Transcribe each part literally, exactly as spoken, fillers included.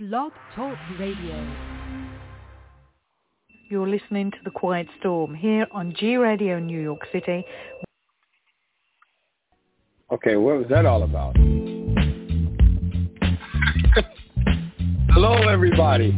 Blog Talk Radio. You're listening to The Quiet Storm here on G Radio New York City. Okay, what was that all about? Hello, everybody.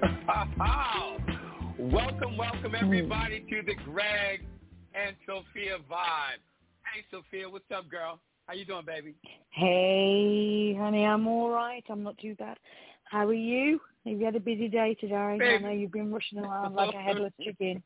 Welcome, welcome everybody to the Greg and Sophia Vibe. Hey, Sophia, what's up, girl? How you doing, baby? Hey, honey, I'm all right. I'm not too bad. How are you? Have you had a busy day today? Baby. I know you've been rushing around like a headless chicken.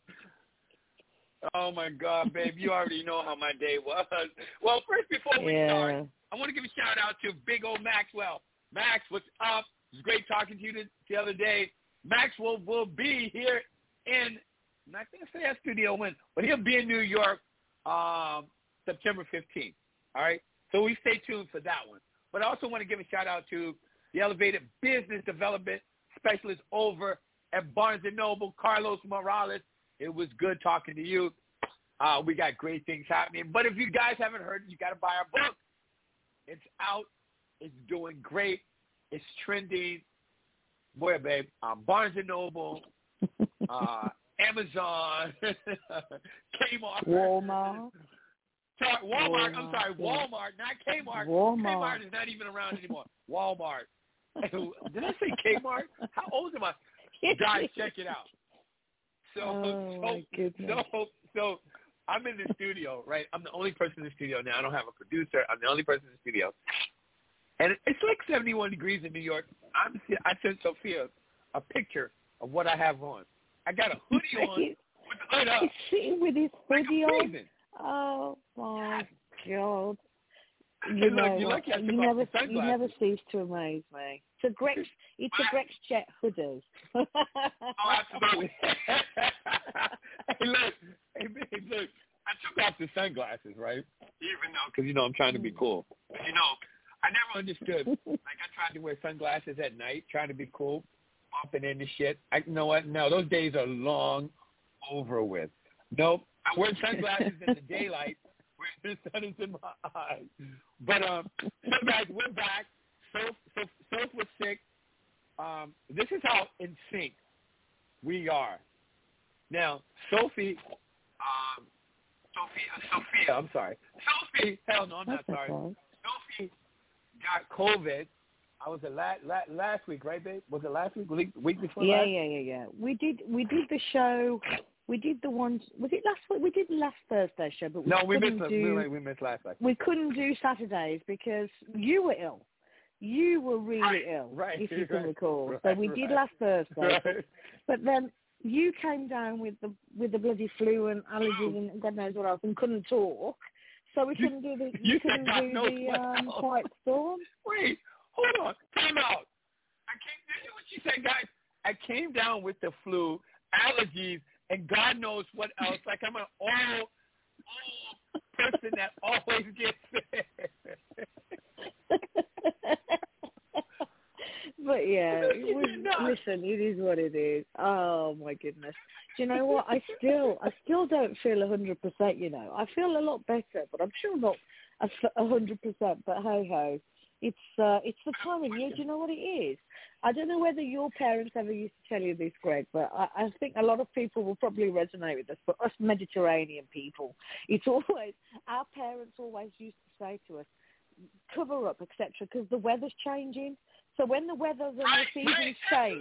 Oh, my God, babe. You already know how my day was. Well, first, before we yeah. start, I want to give a shout-out to big old Maxwell. Max, what's up? It was great talking to you the other day. Max will, will be here in, I'm not going to say that studio when, but he'll be in New York um, September fifteenth, all right? So we stay tuned for that one. But I also want to give a shout-out to the Elevated Business Development Specialist over at Barnes and Noble, Carlos Morales. It was good talking to you. Uh, we got great things happening. But if you guys haven't heard, you got to buy our book. It's out. It's doing great. It's trending. Boy, babe, uh, Barnes and Noble, uh, Amazon, Kmart. Walmart. Sorry, Walmart. Walmart. I'm sorry, Walmart, not Kmart. Walmart. Kmart is not even around anymore. Walmart. Did I say Kmart? How old am I? Guys, check it out. So, oh, so, my goodness. so, so, I'm in the studio, right? I'm the only person in the studio now. I don't have a producer. I'm the only person in the studio. And it's like seventy-one degrees in New York. I'm, I sent Sophia a picture of what I have on. I got a hoodie on with the hood up. He's sitting with his hoodie like on. Oh, my God. You, You look, know, you, lucky I you took never, off the you never cease to amaze me. It's a Grex, it's a Grex Jet hoodie. Oh, absolutely. Hey, look, hey, babe, look. I took off the sunglasses, right? Even though, because, you know, I'm trying to be cool. You know, I never understood. Like, I tried to wear sunglasses at night, trying to be cool, bumping into shit. I, you know what? No, those days are long over with. Nope. I wear sunglasses in the daylight where the sun is in my eyes. But, um, so, guys, we're back. Soph, Soph, Soph was sick. Um, this is how in sync we are. Now, Sophie, um, Sophia, Sophia, I'm sorry. Sophie, hell no, I'm not That's sorry. okay. Sophie got COVID. I was it last, last, last week, right, babe? Was it last week? Week, week before yeah, last? Yeah, yeah, yeah. We did, we did the show. We did the ones. Was it last week? We did last Thursday show, but we no, we couldn't missed. do. We, we missed last week. We couldn't do Saturdays because you were ill. You were really right, ill, right, if you can right, recall. right, so we right, did last Thursday, right. but, but then you came down with the with the bloody flu and allergies and God knows what else, and couldn't talk. So we couldn't do the you, you couldn't do the um, Quiet Storm. Wait, hold on, time out. I came. This is what she said, guys. I came down with the flu, allergies, and God knows what else. Like I'm an old, old person that always gets sick. But yeah, it was, listen, it is what it is. Oh my goodness. Do you know what? I still, I still don't feel a hundred percent. You know, I feel a lot better, but I'm sure not a hundred percent. But hey ho, it's uh, it's the time of year. Do you know what it is? I don't know whether your parents ever used to tell you this, Greg, but I, I think a lot of people will probably resonate with us. But us Mediterranean people, it's always our parents always used to say to us, cover up, et cetera, because the weather's changing. So when the weather and the seasons change,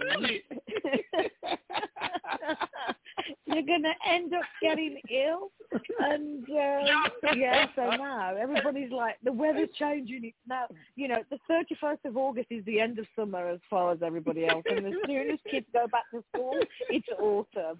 you're going to end up getting ill. And, um, yeah, so now everybody's like, the weather's changing. It's now, you know, the thirty-first of August is the end of summer as far as everybody else. And as soon as kids go back to school, it's autumn.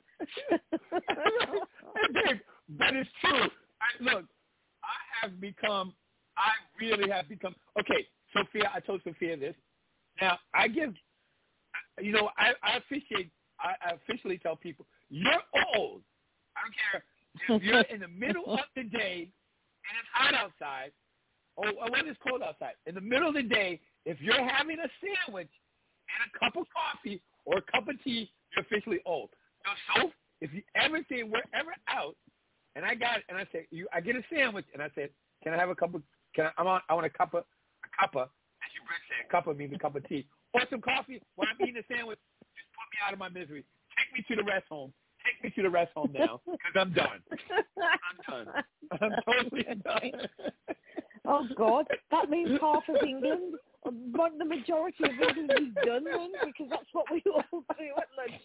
Babe, that is true. I, look, I have become, I really have become, okay, Sophia, I told Sophia this. Now, I give, you know, I, I appreciate, I, I officially tell people, you're old. I don't care if you're in the middle of the day and it's hot outside, or, or when it's cold outside. In the middle of the day, if you're having a sandwich and a cup of coffee or a cup of tea, you're officially old. So, so if you ever say we're ever out, and I got, and I say, you, I get a sandwich, and I said, can I have a cup of, can I, I'm on, I want a cup of, a cup of, as you Brits say, a cup of means a cup of tea, or some coffee. When I'm eating a sandwich, just put me out of my misery. Take me to the rest home. Take me to the rest home now, because I'm done. I'm done. I'm totally done. Oh, God. That means half of England, but the majority of England is done then, because that's what we all do at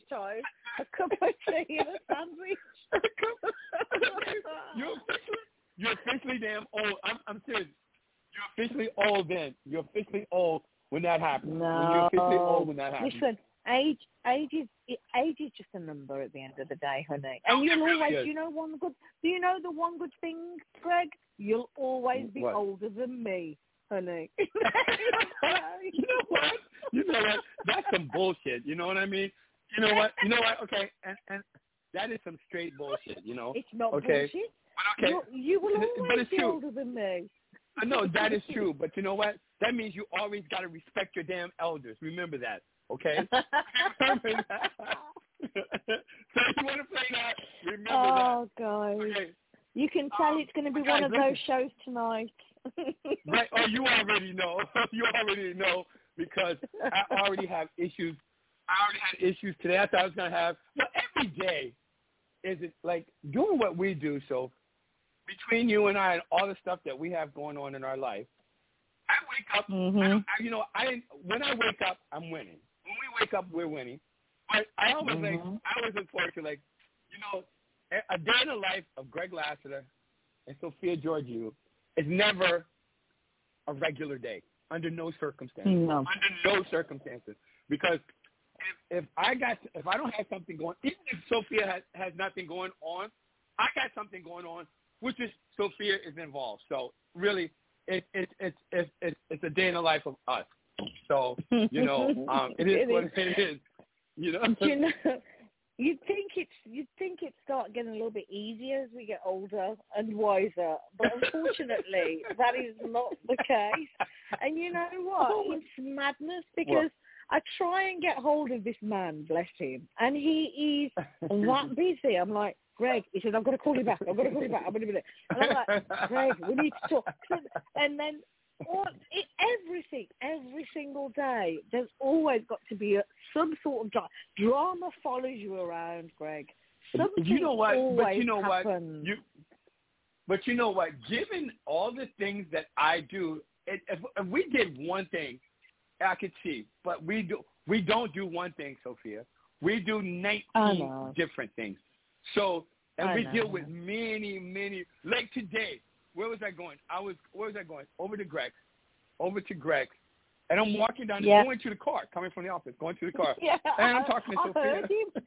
then. You're officially old when that happens. No. When you're officially old when that happens. Listen, age, age is age is just a number at the end of the day, honey. And Oh, you'll it really always, is. you know, one good. Do you know the one good thing, Greg? You'll always be What? older than me, honey. You know what? You know what? That's some bullshit. You know what I mean? You know what? You know what? Okay, and and that is some straight bullshit. You know? It's not okay. bullshit. But okay, You're, you will but always it's be true. older than me. I know that is true, but you know what? That means you always got to respect your damn elders. Remember that, okay? Remember that. So if you want to play that, remember oh, that. guys. Okay. You can tell Um, it's going to be guys, one of listen. those shows tonight. Right? Oh, you already know. You already know because I already have issues. I already had issues today. I thought I was going to have. Well, every day is it like doing what we do. So between you and I and all the stuff that we have going on in our life, I wake up. Mm-hmm. I, I, you know, I when I wake up, I'm winning. When we wake up, we're winning. But I always mm-hmm. like. I always look forward to like, you know, a, a day in the life of Greg Lassiter and Sophia Georgiou is never a regular day under no circumstances. No. Under no circumstances, because if, if I got if I don't have something going, even if Sophia has, has nothing going on, I got something going on, which is Sophia is involved. So really, it, it, it, it, it, it's a day in the life of us. So, you know, um, it is it what is. it is. You know? You know, you'd think it's you'd think it'd start getting a little bit easier as we get older and wiser, but unfortunately, that is not the case. And you know what? It's madness because what? I try and get hold of this man, bless him, and he is that busy. I'm like, Greg, he said, I've got to call you back. I've got to call you back. I'm going to be there. And I'm like, Greg, we need to talk. And then all, it, everything, every single day, there's always got to be a, some sort of drama. Drama follows you around, Greg. Something you know what? always But you know happens. what? You, but you know what? Given all the things that I do, it, if, if we did one thing, I could see. But we do. We don't do one thing, Sophia. We do nineteen different things. So, and I we know. deal with many, many. Like today, where was I going? I was, where was I going? Over to Greg's, over to Greg's, and I'm walking down, yeah. going to the car, coming from the office, going to the car, yeah, and I'm talking to I Sophia. heard him.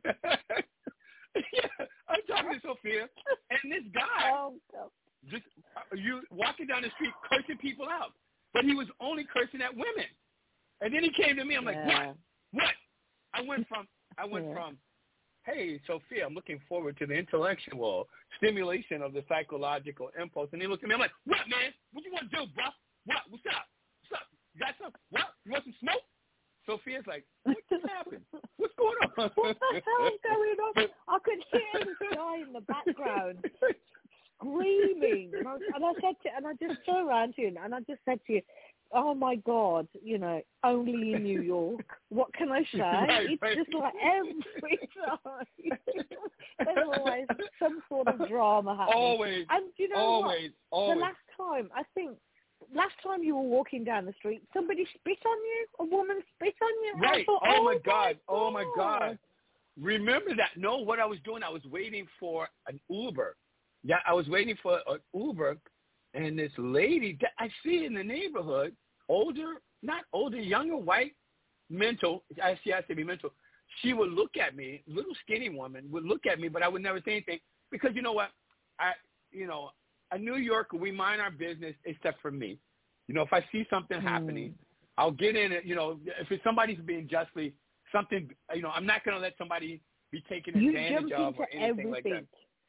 yeah, I'm talking to Sophia, and this guy Oh, God. just uh, you walking down the street cursing people out, but he was only cursing at women. And then he came to me. I'm like, yeah. what? What? I went from, I went yeah. from. Hey, Sophia, I'm looking forward to the intellectual stimulation of the psychological impulse. And he looked at me. I'm like, what, man? What you want to do, bro? What? What's up? What's up? You got something? What? You want some smoke? Sophia's like, what just happened? What's going on? What the hell is going on? I could hear this guy in the background screaming. And I, and I said to, and I just turned around to you and I just said to you, oh my God, you know, only in New York. What can I say? Right, it's right. just like every time there's always some sort of drama happening. Always, and you know always, what? always. The last time, I think, last time you were walking down the street, somebody spit on you. A woman spit on you. Right. Thought, oh, oh my God. God. Oh, my God. Remember that. No, what I was doing, I was waiting for an Uber. Yeah, I was waiting for an Uber, and this lady that I see in the neighborhood, older, not older, younger, white, mental, I see I have to be mental, she would look at me, little skinny woman, would look at me, but I would never say anything because you know what? I, you know, a New Yorker, we mind our business except for me. You know, if I see something hmm. happening, I'll get in it. You know, if it's somebody's being justly, something, you know, I'm not going to let somebody be taken You advantage jump of into or anything everything. like that.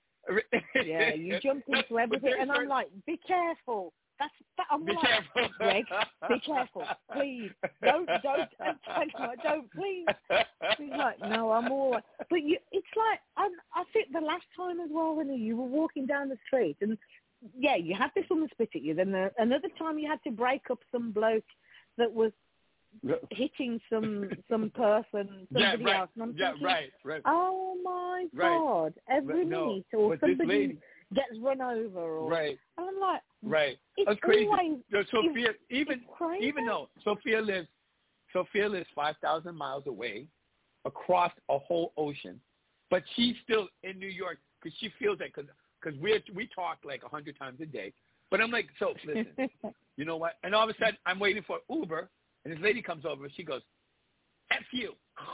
Yeah, you jump into everything, and I'm like, be careful. That's that, I'm be like, careful. Greg, be careful, please. Don't, don't, don't, don't, don't please. He's like, no, I'm all right. But you, it's like, I'm, I think the last time as well, when you were walking down the street, and yeah, you had this woman spit at you. Then the, another time you had to break up some bloke that was hitting some some person, somebody yeah, right. else. And I'm yeah, thinking, right, right. oh my Right. God, every But no, minute, or but this somebody lady- gets run over, or Right. and I'm like, Right. it's That's crazy. always, So Sophia, it's, even it's crazy. even though Sophia lives, Sophia lives five thousand miles away, across a whole ocean, but she's still in New York because she feels that because because we we talk like a hundred times a day. But I'm like, so listen, you know what? And all of a sudden, I'm waiting for Uber, and this lady comes over, and she goes, F you,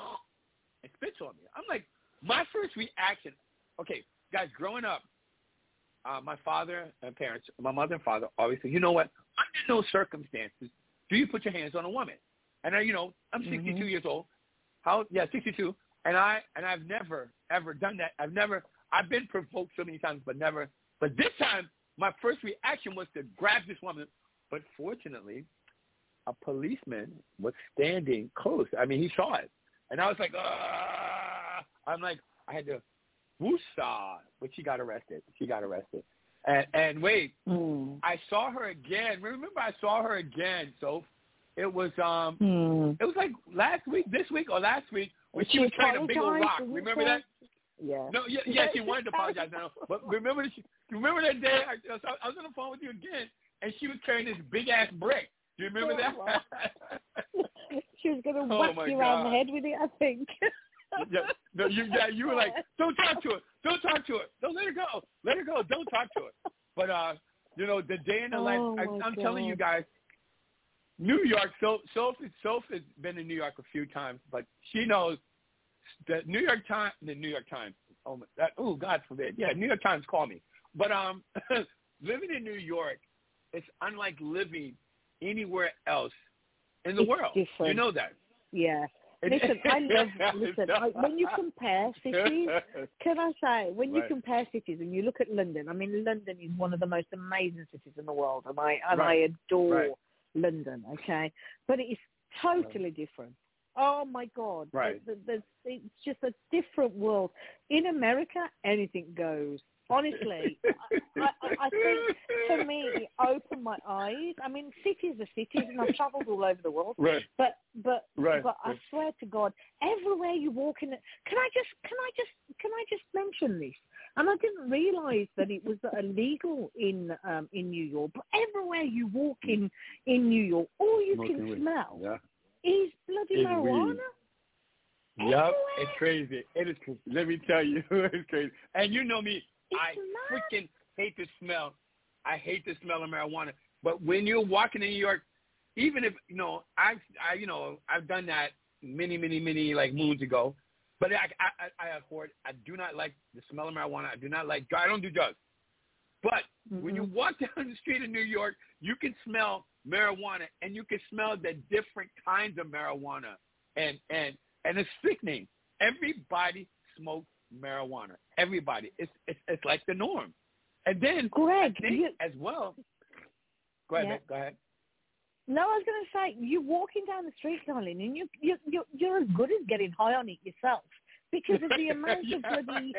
and spits on me. I'm like, my first reaction, okay, guys, growing up, uh, my father and parents, my mother and father always said, you know what? Under no circumstances do you put your hands on a woman. And I, you know, I'm sixty-two mm-hmm. years old. How? Yeah, sixty-two. And I and I've never ever done that. I've never. I've been provoked so many times, but never. But this time, my first reaction was to grab this woman. But fortunately, a policeman was standing close. I mean, he saw it, and I was like, ah! I'm like, I had to, whoosah! But she got arrested. She got arrested. And and wait, mm. I saw her again. Remember, I saw her again. So it was um, mm. it was like last week, this week, or last week. When she, she was carrying a big old rock. Remember that? Yeah. No, yeah, yeah, she wanted to apologize now. But remember, she, remember that day? I, I was on the phone with you again, and she was carrying this big-ass brick. Do you remember oh, that? She was going to oh whack you around the head with it, I think. yeah, no, you, yeah, you were like, don't talk to her. Don't talk to her. Don't let her go. Let her go. Don't talk to her. But, uh, you know, the day in the life, oh, I, I'm God. telling you guys, New York, so Sophie, Sophie has been in New York a few times, but she knows the New York Times, the New York Times, oh, my, that, oh God forbid, yeah, New York Times call me. But um, living in New York, it's unlike living anywhere else in the it's world. Different. You know that. Yeah. Listen, I love, listen, I, when you compare cities, can I say, when you right. compare cities and you look at London, I mean, London is one of the most amazing cities in the world, and I, and right. I adore right. London, okay? But it is totally right. different. Oh, my God. Right. The, the, the, it's just a different world. In America, anything goes. Honestly, I, I, I think for me, it opened my eyes. I mean, cities are cities, and I've travelled all over the world. Right. But but right. but I swear to God, everywhere you walk in, can I just can I just can I just mention this? And I didn't realise that it was illegal in um, in New York. But everywhere you walk in in New York, all you Smoking can weed. smell yeah. is bloody it's marijuana. Weed. Yep, it's crazy. It is. Let me tell you, it's crazy. And you know me. It's I mad. freaking hate the smell. I hate the smell of marijuana. But when you're walking in New York, even if, you know, I've, I, you know, I've done that many, many, many, like, moons ago. But I, I, I abhor it. I do not like the smell of marijuana. I do not like, I don't do drugs. But mm-hmm. when you walk down the street in New York, you can smell marijuana, and you can smell the different kinds of marijuana. And, and, and it's sickening. Everybody smokes marijuana. Everybody. It's it's it's like the norm. And then Greg, I think you, as well. Go ahead, yeah. go ahead. No, I was going to say, you're walking down the street, darling, and you you you you're as good as getting high on it yourself because of the amount yeah. of bloody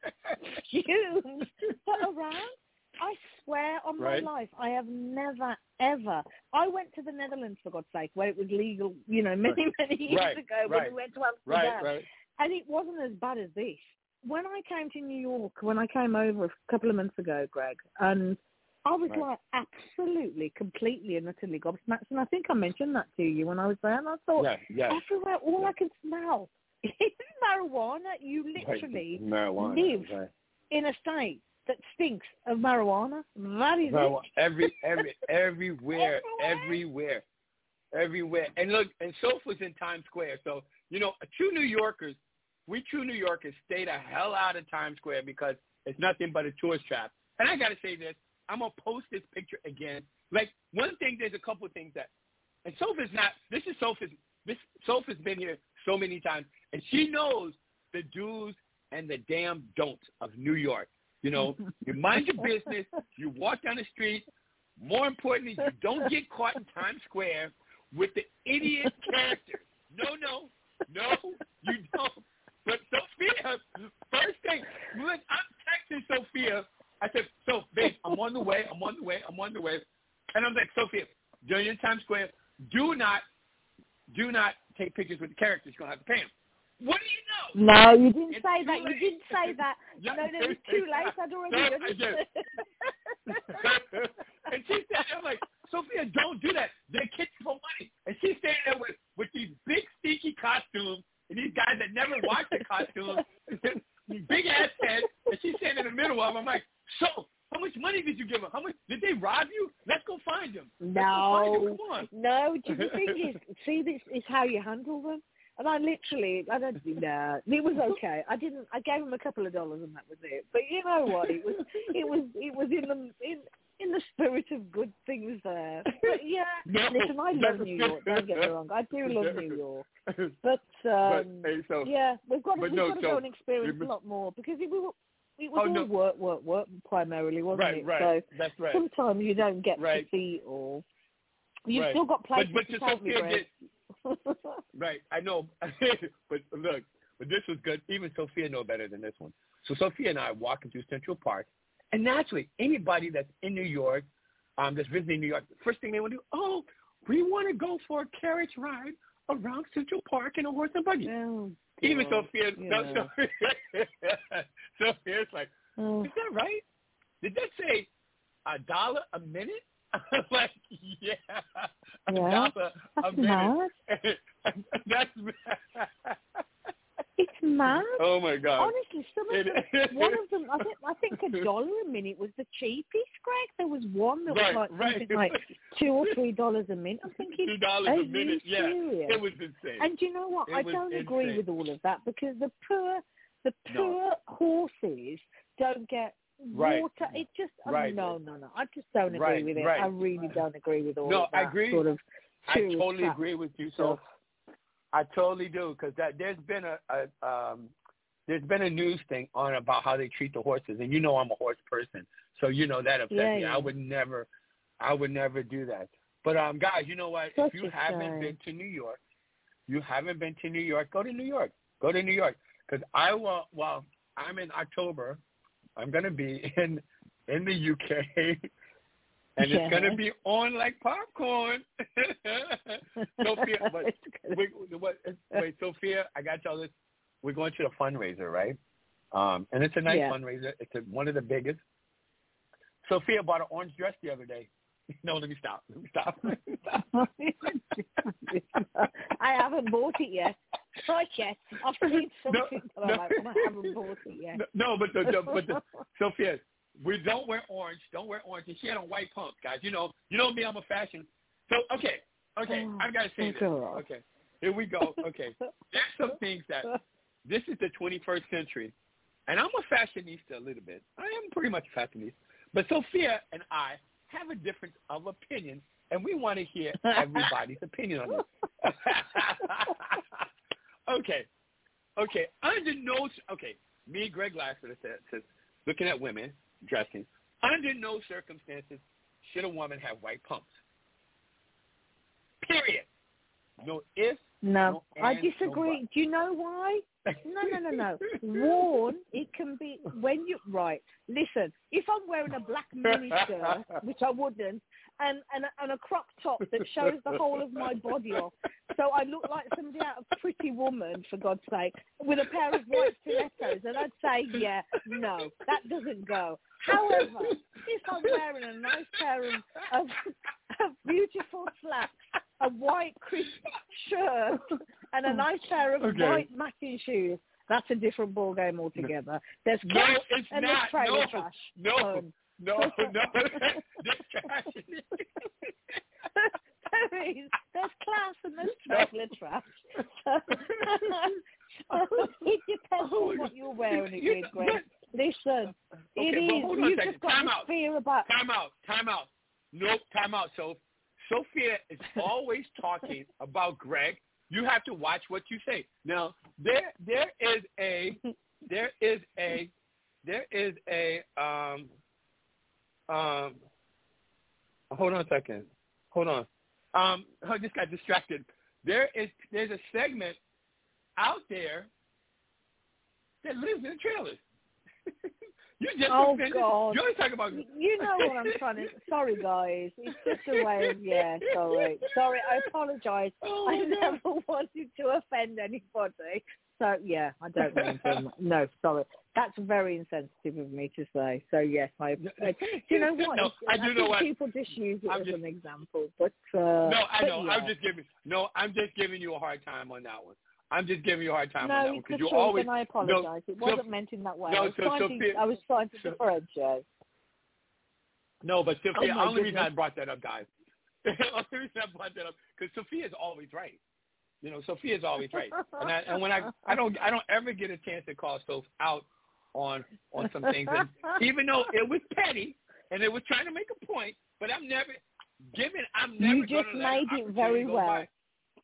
fumes that are around. I swear on right. my life, I have never, ever. I went to the Netherlands, for God's sake, where it was legal, you know, many, many years right. ago right. when we went to Amsterdam. Right, right. And it wasn't as bad as this. When I came to New York, when I came over a couple of months ago, Greg, and I was right. like absolutely, completely and utterly gobsmacked. And I think I mentioned that to you when I was there. And I thought, yeah, yeah. everywhere, all yeah. I can smell is marijuana. You literally right. marijuana, live right. in a state that stinks of marijuana. That is marijuana. it. Every, every, everywhere, everywhere, everywhere. And look, and Sofa's in Times Square. So, you know, true New Yorkers, we true New Yorkers stay the hell out of Times Square because it's nothing but a tourist trap. And I got to say this. I'm going to post this picture again. Like, one thing, there's a couple of things that, and Sofa's not, this is Sofa's, this, Sofa's been here so many times, and she knows the do's and the damn don'ts of New York. You know, you mind your business, you walk down the street. More importantly, you don't get caught in Times Square with the idiot characters. No, no, no, you don't. But Sophia, first thing, look, I'm texting Sophia. I said, so, babe, I'm on the way, I'm on the way, I'm on the way. And I'm like, Sophia, during in Times Square, do not, do not take pictures with the characters. You're going to have to pay them. What do you know? No, you didn't it's say that. late. You didn't say that. Yeah, no, no, it was too late. I'd already no, done it. And she's standing there like, Sophia, don't do that. They're kids for money. And she's standing there with, with these big, stinky costumes and these guys that never watch the costumes, big ass head, and she's standing in the middle of them. I'm like, so, How much money did you give them? How much did they rob you? Let's go find them. No, find them. no. The thing is, see, this is how you handle them. And I literally, I don't think that it was okay. I didn't. I gave him a couple of dollars, and that was it. But you know what? It was, it was, it was in the in in the spirit of good things there. But yeah, no, listen, I love New York. Don't get me wrong. I do love New York. But, um, but hey, so, yeah, we've got to, we've no, got to so, go and experience it, a lot more because it, we were, it was oh, all no. work, work, work primarily, wasn't right, it? Right, so that's right. Sometimes you don't get right. to see it all. You've right. still got places but, but to take me, Greg. Right, I know. But look, but this was good. Even Sophia know better than this one. So Sophia and I are walking through Central Park, and naturally, anybody that's in New York, um, that's visiting New York, first thing they want to do, oh, we want to go for a carriage ride around Central Park in a horse and buggy. Oh, Even God. Sophia, yeah. no, Sophia, Sophia's like, oh. is that right? Did that say a dollar a minute? Like, yeah, a yeah. dollar That's a minute. Mad. That's It's mad. Oh my God! Honestly, some of them, one of them, I think, I think a dollar a minute was the cheapest, Greg. There was one that right, was like right. something like two or three dollars a minute. I'm thinking, two dollars are a minute. you Yeah, serious? it was insane. And do you know what? It I was don't agree insane. with all of that because the poor, the poor No. horses don't get Right. water. It just, oh, Right. no, no, no. I just don't agree Right, with it. right. I really don't agree with all No, of that I agree. sort of I tourist totally trap agree with you. stuff. So I totally do because that there's been a, a um, there's been a news thing on about how they treat the horses, and you know I'm a horse person, so you know that upsets Yeah, me. yeah. I would never, I would never do that. But um, guys, you know what? Such if you a haven't shame. been to New York, you haven't been to New York, go to New York. Go to New York because I will. Well, I'm in October. I'm gonna be in in the U K, and Yeah. it's gonna be on like popcorn. Sophia, but wait, what, wait, Sophia, I got y'all this. We're going to a fundraiser, right? Um, and it's a nice Yeah. fundraiser. It's a, one of the biggest. Sophia bought an orange dress the other day. No, let me stop. Let me stop. Let me stop. I haven't bought it yet. Not yet. I've seen something No, that I no. like, but I haven't bought it yet. No, no, but the, the but the, Sophia, we don't wear orange. Don't wear orange. And she had on white pumps, guys. You know, you know me. I'm a fashion. So okay, okay. Oh, I've got to say this. God. Okay, here we go. Okay, there's some things that this is the twenty-first century, and I'm a fashionista a little bit. I am pretty much a fashionista. But Sophia and I have a difference of opinion, and we want to hear everybody's opinion on this. Okay, okay. Under no, okay. Me, Greg Lassiter, says, says, looking at women dressing. Under no circumstances should a woman have white pumps. Period. No ifs. No, no I ands, disagree. No Do you know why? No, no, no, no. Worn, it can be when you right. Listen, if I'm wearing a black mini skirt, which I wouldn't, and and a, and a crop top that shows the whole of my body off, so I look like somebody out of Pretty Woman, for God's sake, with a pair of white stilettos, and I'd say, yeah, no, that doesn't go. However, if I'm wearing a nice pair of of, of beautiful slacks, a white crisp shirt, and a nice pair of Okay. white matching shoes, that's a different ball game altogether. There's No, class it's and not. there's trailer No, trash. no, Um, no, no. There's trash in it. there is. There's class and there's trailer trash. It depends Oh, on what you're wearing it you- with, Greg. Listen, it Okay, but is. hold on a You've second. just got Time this out. fear about. Time out. Time out. Nope. Time out. So Sophia is always talking about Greg. You have to watch what you say. Now there there is a there is a there is a um um hold on a second. Hold on. Um I just got distracted. There is there's a segment out there that lives in trailers. You just Oh, offended. God. You're talking about. You know what I'm trying to. Sorry, guys. It's just a way of yeah. Sorry, sorry. I apologise. Oh, I my never God. wanted to offend anybody. So yeah, I don't mean to. No, sorry. That's very insensitive of me to say. So yes, I. I do you know what? No, It's- I do think know what- people just use it I'm as just- an example, but uh, No, I but know. yeah. I'm just giving. No, I'm just giving you a hard time on that one. I'm just giving you a hard time on No, that it's one the because you truth, always. and I apologise. It so- wasn't meant in that way. no, I was so trying Sophia- to. I was trying to so- differentiate. No, but Sophia, Oh the my only reason I goodness. brought that up, guys, the only reason I brought that up, because Sophia's always right. You know, Sophia's always right. And, I, and when I, I don't, I don't ever get a chance to call Soph out on on some things, and even though it was petty and it was trying to make a point, but I'm never given. I'm never. You just gonna made let it very go well. by.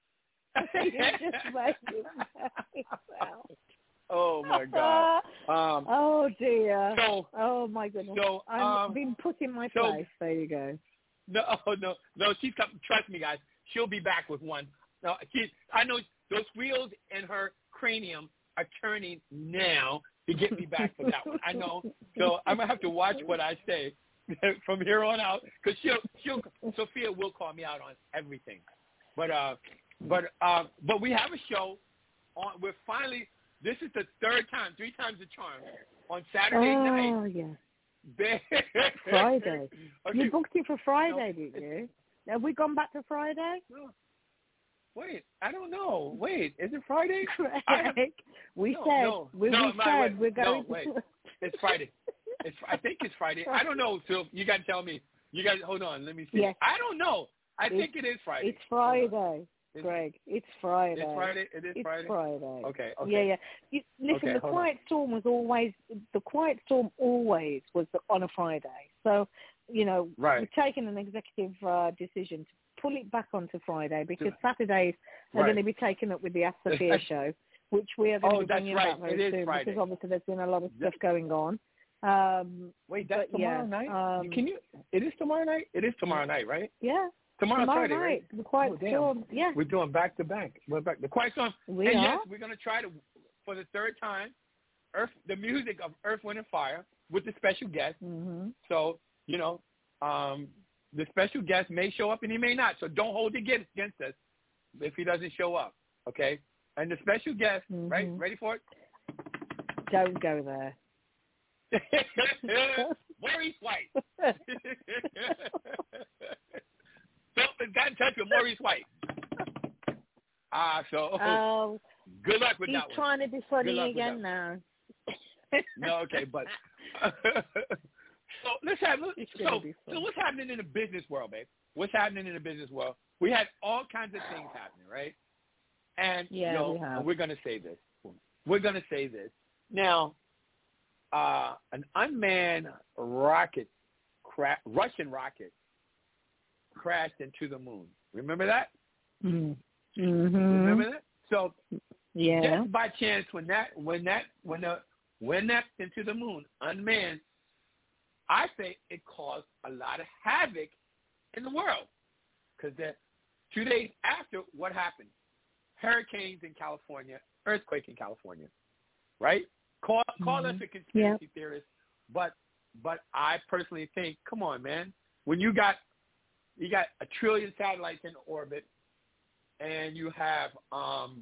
You just made it very well. Oh my God. Um, oh dear. So. Oh my goodness. So. I've Um, been put in my so, place. There you go. No, no, no. She's come. Trust me, guys. She'll be back with one. No, she. I know those wheels in her cranium are turning now to get me back for that one. I know. So I'm gonna have to watch what I say from here on out, because she'll, she'll, Sophia will call me out on everything. But, uh, but, uh, but we have a show on. We're finally. This is the third time, three times the charm, on Saturday oh, night. Oh yeah. Friday. Okay. You booked it for Friday, No, didn't you? Have we gone back to Friday? No. Wait, I don't know. Wait, is it Friday? Craig, we no, said no, we, no, we my, said wait, we're going. No, wait, it's Friday. It's I think it's Friday. I don't know. So you got to tell me. You got hold on. Let me see. Yes. I don't know. I it's, think it is Friday. It's Friday, Greg. It's Friday. It's Friday. It is it's Friday. Friday. Okay. Okay. Yeah, yeah. You, listen, okay, the Quiet on. Storm was always the Quiet Storm always was on a Friday. So you know, right. we've taken an executive uh, decision to pull it back onto Friday because Saturdays are right. going to be taken up with the Ask Sophia show, which we are going oh, to be bringing right. back very soon Friday. because obviously there's been a lot of stuff going on. Um, Wait, that's tomorrow yeah, night? Um, Can you? It is tomorrow night. It is tomorrow night, right? Yeah. Tomorrow, tomorrow Friday, night, right? the Quiet oh, Storm. Yeah. We're doing back to back. We're back. The Quiet Storm. We and are. yes, we're going to try to, for the third time, Earth, the music of Earth, Wind, and Fire with the special guest. Mm-hmm. So, you know, um, the special guest may show up and he may not. So don't hold it against, against us if he doesn't show up, okay? And the special guest, mm-hmm. right? Ready for it? Don't go there. Maurice White. Something's got in touch with Maurice White. Ah, uh, so oh, good luck with he's that one. He's trying to be funny again now. No, okay, but so let's have so so what's happening in the business world, babe? What's happening in the business world? We had all kinds of things happening, right? And yeah, you know, we have. we're gonna say this. We're gonna say this now. Uh, an unmanned rocket, cra- Russian rocket, crashed into the moon. Remember that? Mm-hmm. Remember that? So, yeah. just by chance, when that, when that, when the, when that into the moon, unmanned, I think it caused a lot of havoc in the world. Because two days after, what happened? Hurricanes in California, earthquake in California, right? Call, call mm-hmm. us a conspiracy yep. theorist, but but I personally think, come on, man, when you got you got a trillion satellites in orbit, and you have um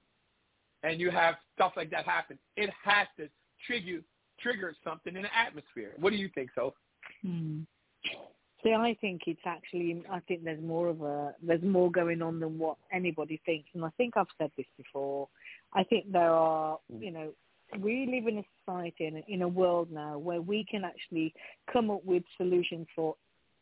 and you have stuff like that happen, it has to trigger trigger something in the atmosphere. What do you think, Soph? Hmm. See, I think it's actually, I think there's more of a, there's more going on than what anybody thinks, and I think I've said this before. I think there are, you know. We live in a society and in a world now where we can actually come up with solutions for,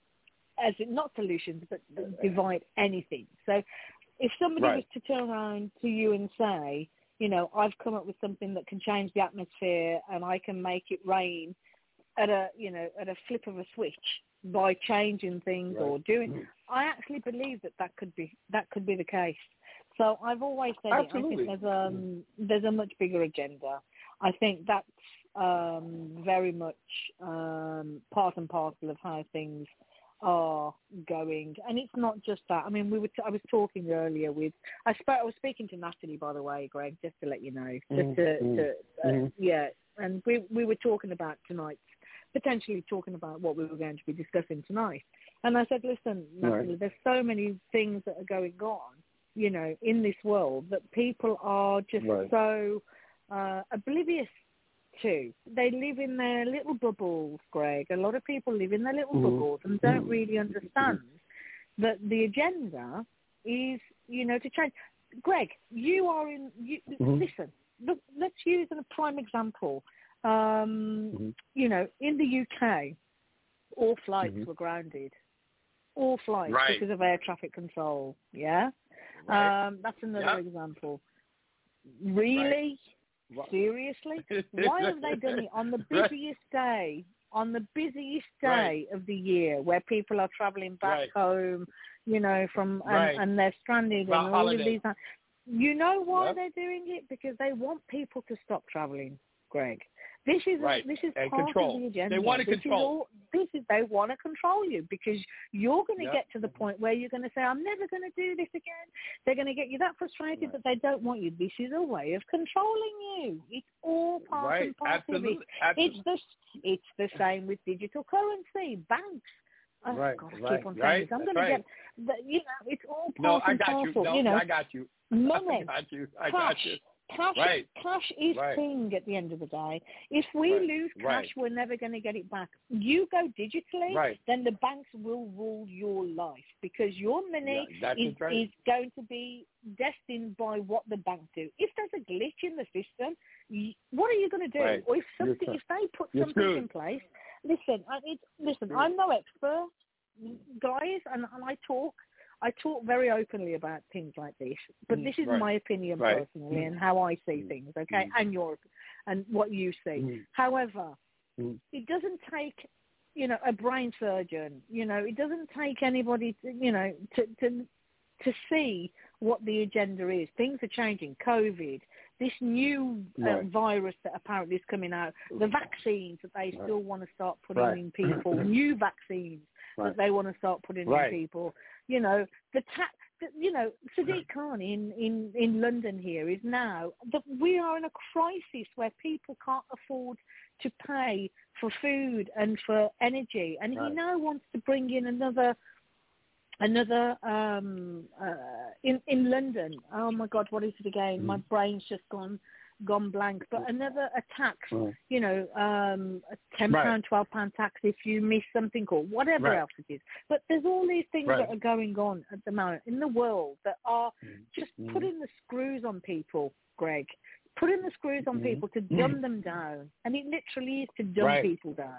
as in, not solutions, but divide anything. So if somebody right. was to turn around to you and say, you know, I've come up with something that can change the atmosphere and I can make it rain at a, you know, at a flip of a switch by changing things right. or doing, I actually believe that that could be, that could be the case. So I've always said Absolutely. it. I think there's um there's a much bigger agenda. I think that's um, very much um, part and parcel of how things are going, and it's not just that. I mean, we were t- I was talking earlier with I, sp- I was speaking to Natalie, by the way, Greg, just to let you know, just to, mm-hmm. to uh, mm-hmm. yeah, and we we were talking about tonight, potentially talking about what we were going to be discussing tonight, and I said, listen, Natalie, right. there's so many things that are going on, you know, in this world that people are just right. so uh, oblivious to. They live in their little bubbles, Greg. A lot of people live in their little mm-hmm. bubbles and don't really understand mm-hmm. that the agenda is, you know, to change. Greg, you are in, you, mm-hmm. listen, look, let's use a prime example. Um, mm-hmm. You know, in the U K, all flights Mm-hmm. were grounded. All flights Right. because of air traffic control. Yeah, Right. um, that's another Yep. example. Really, Right. seriously, why have they done it on the busiest day? On the busiest day Right. of the year, where people are traveling back Right. home, you know, from and, Right. and they're stranded About and all of holidays. these. You know why Yep. they're doing it? Because they want people to stop traveling, Greg. This is Right. this is And part control. of the agenda. They want to this control. Is all, this is they want to control you because you're going to Yep. get to the point where you're going to say, "I'm never going to do this again." They're going to get you that frustrated Right. that they don't want you. This is a way of controlling you. It's all part Right. and parcel Absolutely. of it. Absolutely. It's the it's the same with digital currency, banks. Oh, Right, God, I right, keep on saying right. this. I'm That's going right. to get, the, you know, it's all part No, I and got you. parcel. No, you know, I got you. money. I got you. I Cash, got you. cash, Right. cash is Right. king at the end of the day. If we Right. lose cash, Right. we're never going to get it back. You go digitally, Right. then the banks will rule your life because your money Yeah, that's is, right. is going to be destined by what the bank do. If there's a glitch in the system, you, what are you going to do? Right. Or if You're something, screwed. if they put You're something screwed. in place, listen, I, it's, listen, Screwed. I'm no expert, guys, and, and I talk. I talk very openly about things like this, but this is Right. my opinion Right. personally and how I see Mm. things, okay, Mm. and your and what you see. Mm. However, Mm. it doesn't take, you know, a brain surgeon. You know, it doesn't take anybody, to, you know, to to to see what the agenda is. Things are changing. COVID, this new uh, Right. virus that apparently is coming out, the vaccines that they still want to start putting Right. in people, new vaccines Right. that they want to start putting Right. in people. You know, the ta- the, you know, Sadiq Khan in, in, in London here is now that we are in a crisis where people can't afford to pay for food and for energy, and Right. he now wants to bring in another another um uh in in London. Oh my God, what is it again? Mm. My brain's just gone gone blank. But another a tax, Right. you know, um a ten Right. pound, twelve pound tax if you miss something or whatever Right. else it is. But there's all these things Right. that are going on at the moment in the world that are just Mm. putting the screws on people, Greg. Putting the screws on Mm. people to dumb them down. And it literally is to dumb Right. people down.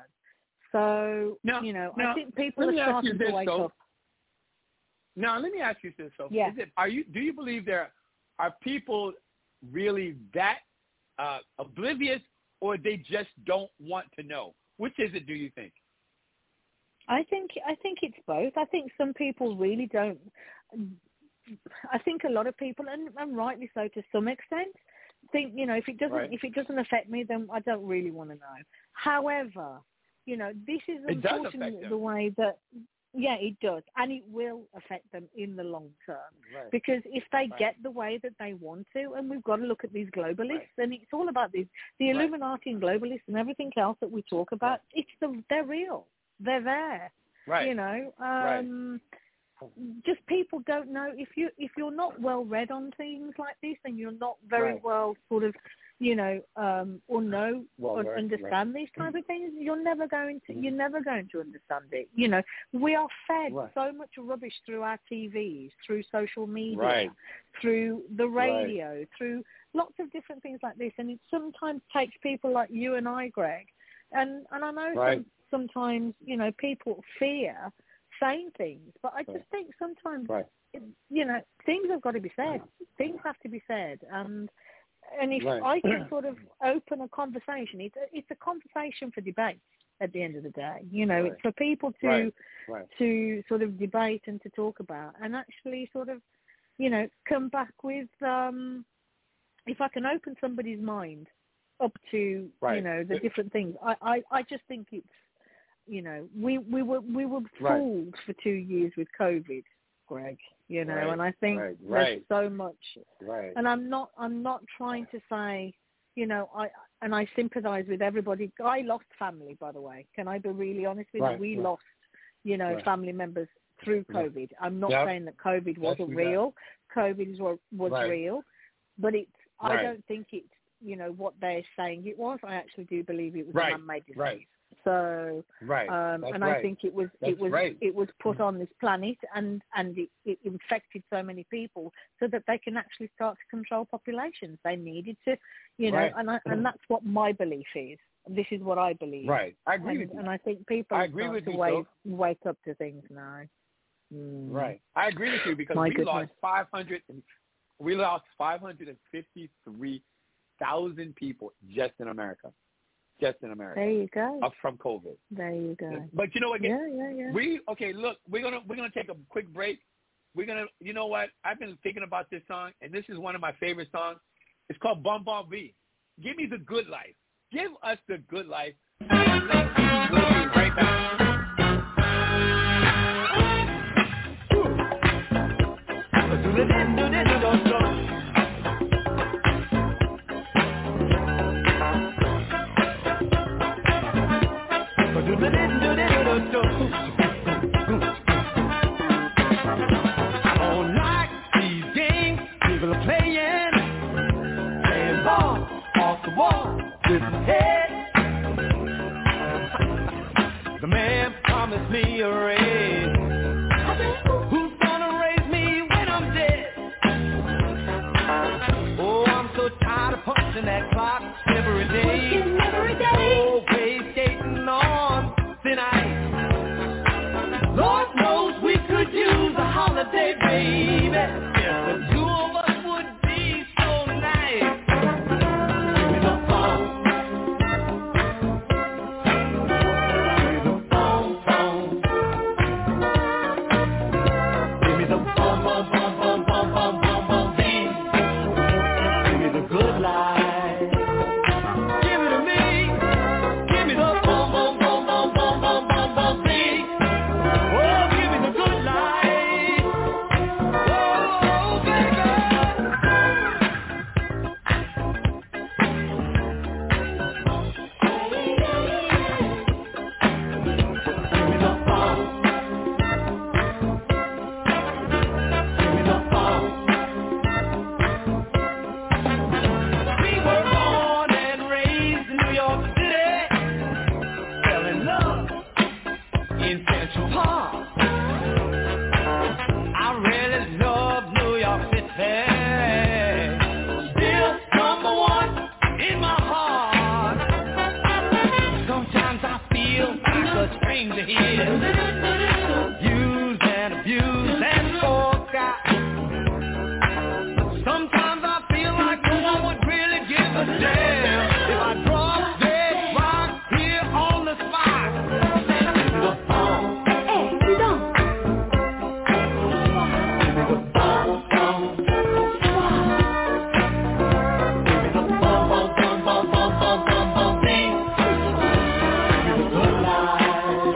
So, Now- you know, now, I think people let are me ask you starting this, to wake though. up. Now, let me ask you this, Sophie. Yeah. Is it, are you, do you believe there are people really that uh, oblivious, or they just don't want to know? Which is it, do you think? I think I think it's both. I think some people really don't. I think a lot of people, and, and rightly so to some extent, think, you know, if it doesn't Right. if it doesn't affect me, then I don't really want to know. However, you know, this is It does affect unfortunately them. the way that. Yeah, it does, and it will affect them in the long term. Right. Because if they Right. get the way that they want to, and we've got to look at these globalists, Right. and it's all about these, the Right. Illuminati and globalists and everything else that we talk about. Right. It's the they're real, they're there. Right. You know, um, just people don't know if you if you're not well read on things like this, and you're not very Right. well sort of, you know, um, or know Well or read, understand these type of things. You're never going to you're never going to understand it. You know, we are fed Right. so much rubbish through our T Vs, through social media, Right. through the radio, through lots of different things like this, and it sometimes takes people like you and I, Greg, and and I know Right. some, sometimes you know people fear saying things, but I just Right. think sometimes Right. you know things have got to be said. Things have to be said, and and if Right. I can sort of open a conversation, it's a, it's a conversation for debate. At the end of the day, you know, Right. it's for people to Right. Right. to sort of debate and to talk about, and actually sort of, you know, come back with. Um, if I can open somebody's mind up to, Right. you know, the different things, I, I, I just think it's, you know, we we were we were Right. fooled for two years with COVID, Greg. You know, Right. and I think Right. there's Right. so much. Right. And I'm not I'm not trying to say, you know, I and I sympathise with everybody. I lost family, by the way. Can I be really honest with Right, you? We right. lost, you know, Right. family members through Yeah. COVID. I'm not Yep. saying that COVID Yes, wasn't we real. COVID was was Right. real, but it's. I Right. don't think it's, you know, what they're saying it was. I actually do believe it was Right, a man-made disease. right. So, Right. um, That's and right. I think it was That's it was right. it was put on this planet, and and it, it infected so many people so that they can actually start to control populations. They needed to, you know, Right. and I, and that's what my belief is. This is what I believe. Right. I agree and, with you. And I think people I are agree starting with to you, wake, so. wake up to things now. Mm. Right. I agree with you because My we goodness. lost five hundred. We lost five hundred fifty-three thousand people just in America. Just in America. There you go. Up from COVID. There you go. But you know what? Yeah, yeah, yeah. We okay. Look, we're gonna we're gonna take a quick break. We're gonna. You know what? I've been thinking about this song, and this is one of my favorite songs. It's called Bumblebee. Give me the good life. Give us the good life. We'll be right back. I don't like these games people are playing, playing ball off the wall with his head. The man promised me a raise. Who's gonna raise me when I'm dead? Oh, I'm so tired of punching that clock every day. Every day. Always skating on thin ice. Lord knows we could use a holiday, baby. Yes, the two of us would be so nice. Give me the phone. Give me the phone, phone. Give me the bum, bum, bum, bum, bum, bum, bum, bum, beat. Give me the good life. Give it to me. Give me the bum, bum, bum, bum, bum, bum, bum, bum, beat. Oh, give me the good life. Oh, baby. Give me the phone. Give me the phone. We were born and raised in New York City. Fell in love in Central Park. I really love New York City. Still number one in my heart. Sometimes I feel like a stranger here, used and abused and forgot. Sometimes I feel like no one would really give a damn if I drop dead rock here on the spot. Give me the phone. Hey, you don't. Give me the phone, phone. Give me the bum, bum, bum, bum, bum, bum, bum, bum, beat. Give me the good life.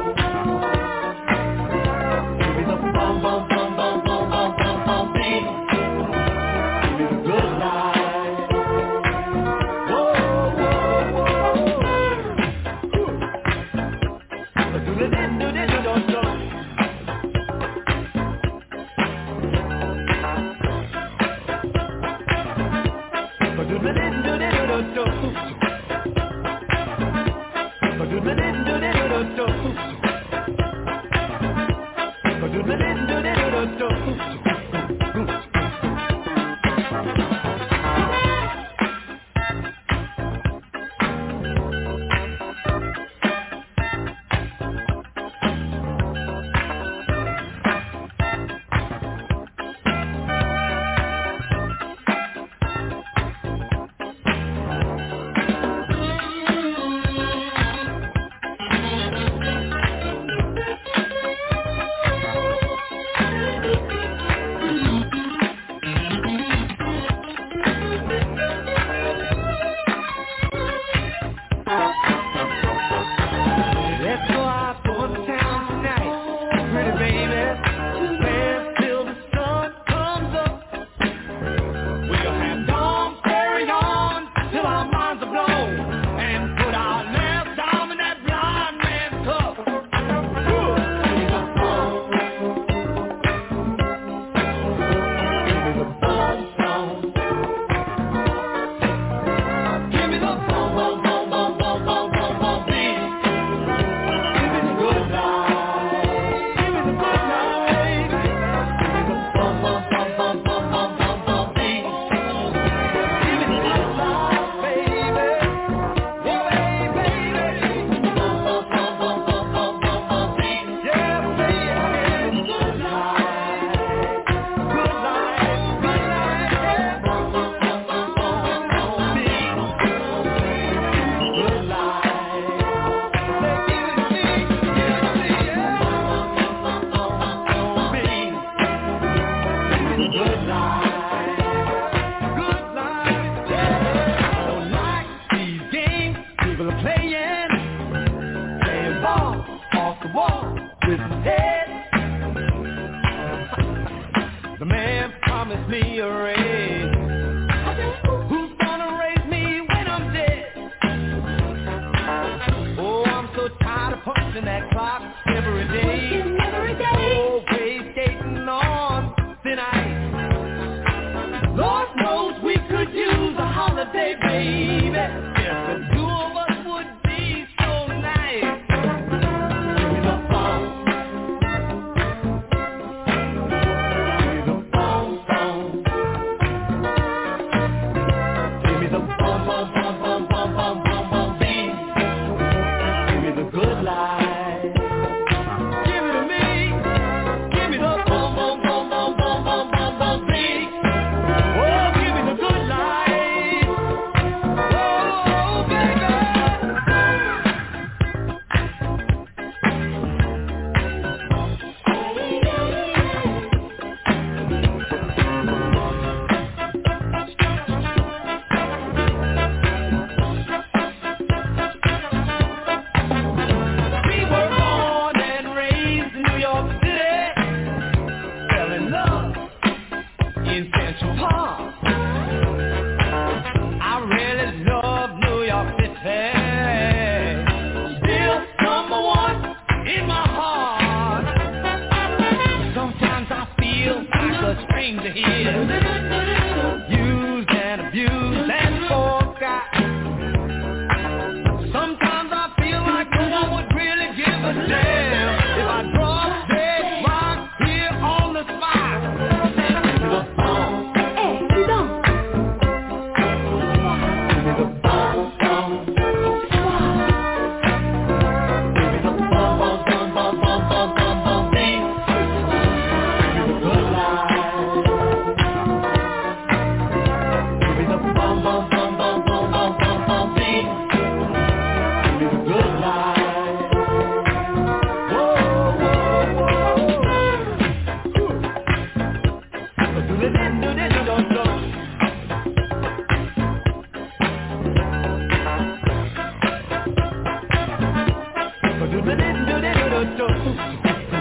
Give me the bum, bum, bum, bum, bum, bum, bum, bum, beat. Give me the good life. Whoa, whoa, whoa. Do-do-do-do-do-do-do. say, baby, if the two of us would be so nice. Give me the phone. Give me the phone, phone. Give me the phone, phone, phone, phone, phone, phone, phone, phone, beat. Give me the good life. Give it to me. Give me the phone, phone, phone, phone, phone, phone, phone, phone, beat. Oh, give me the good life. Oh, baby. We were born and raised in New York City. Fell in love in Central Park. I really love New York City. Still number one in my heart. Sometimes I feel like a stranger here, used and abused and forgot. Sometimes I feel like no one would really give a damn if I drop dead rock here on the spot. Give me the phone. Hey, you don't. Give me the phone, phone. Give me the phone, phone, phone, phone, phone, phone, phone, phone, beat. Give me the good life. Give me the phone, phone, phone, phone, phone, phone, phone, phone, beat. Give me the good life. Whoa, whoa, whoa. Do the do the do do do. Do the do the do do do.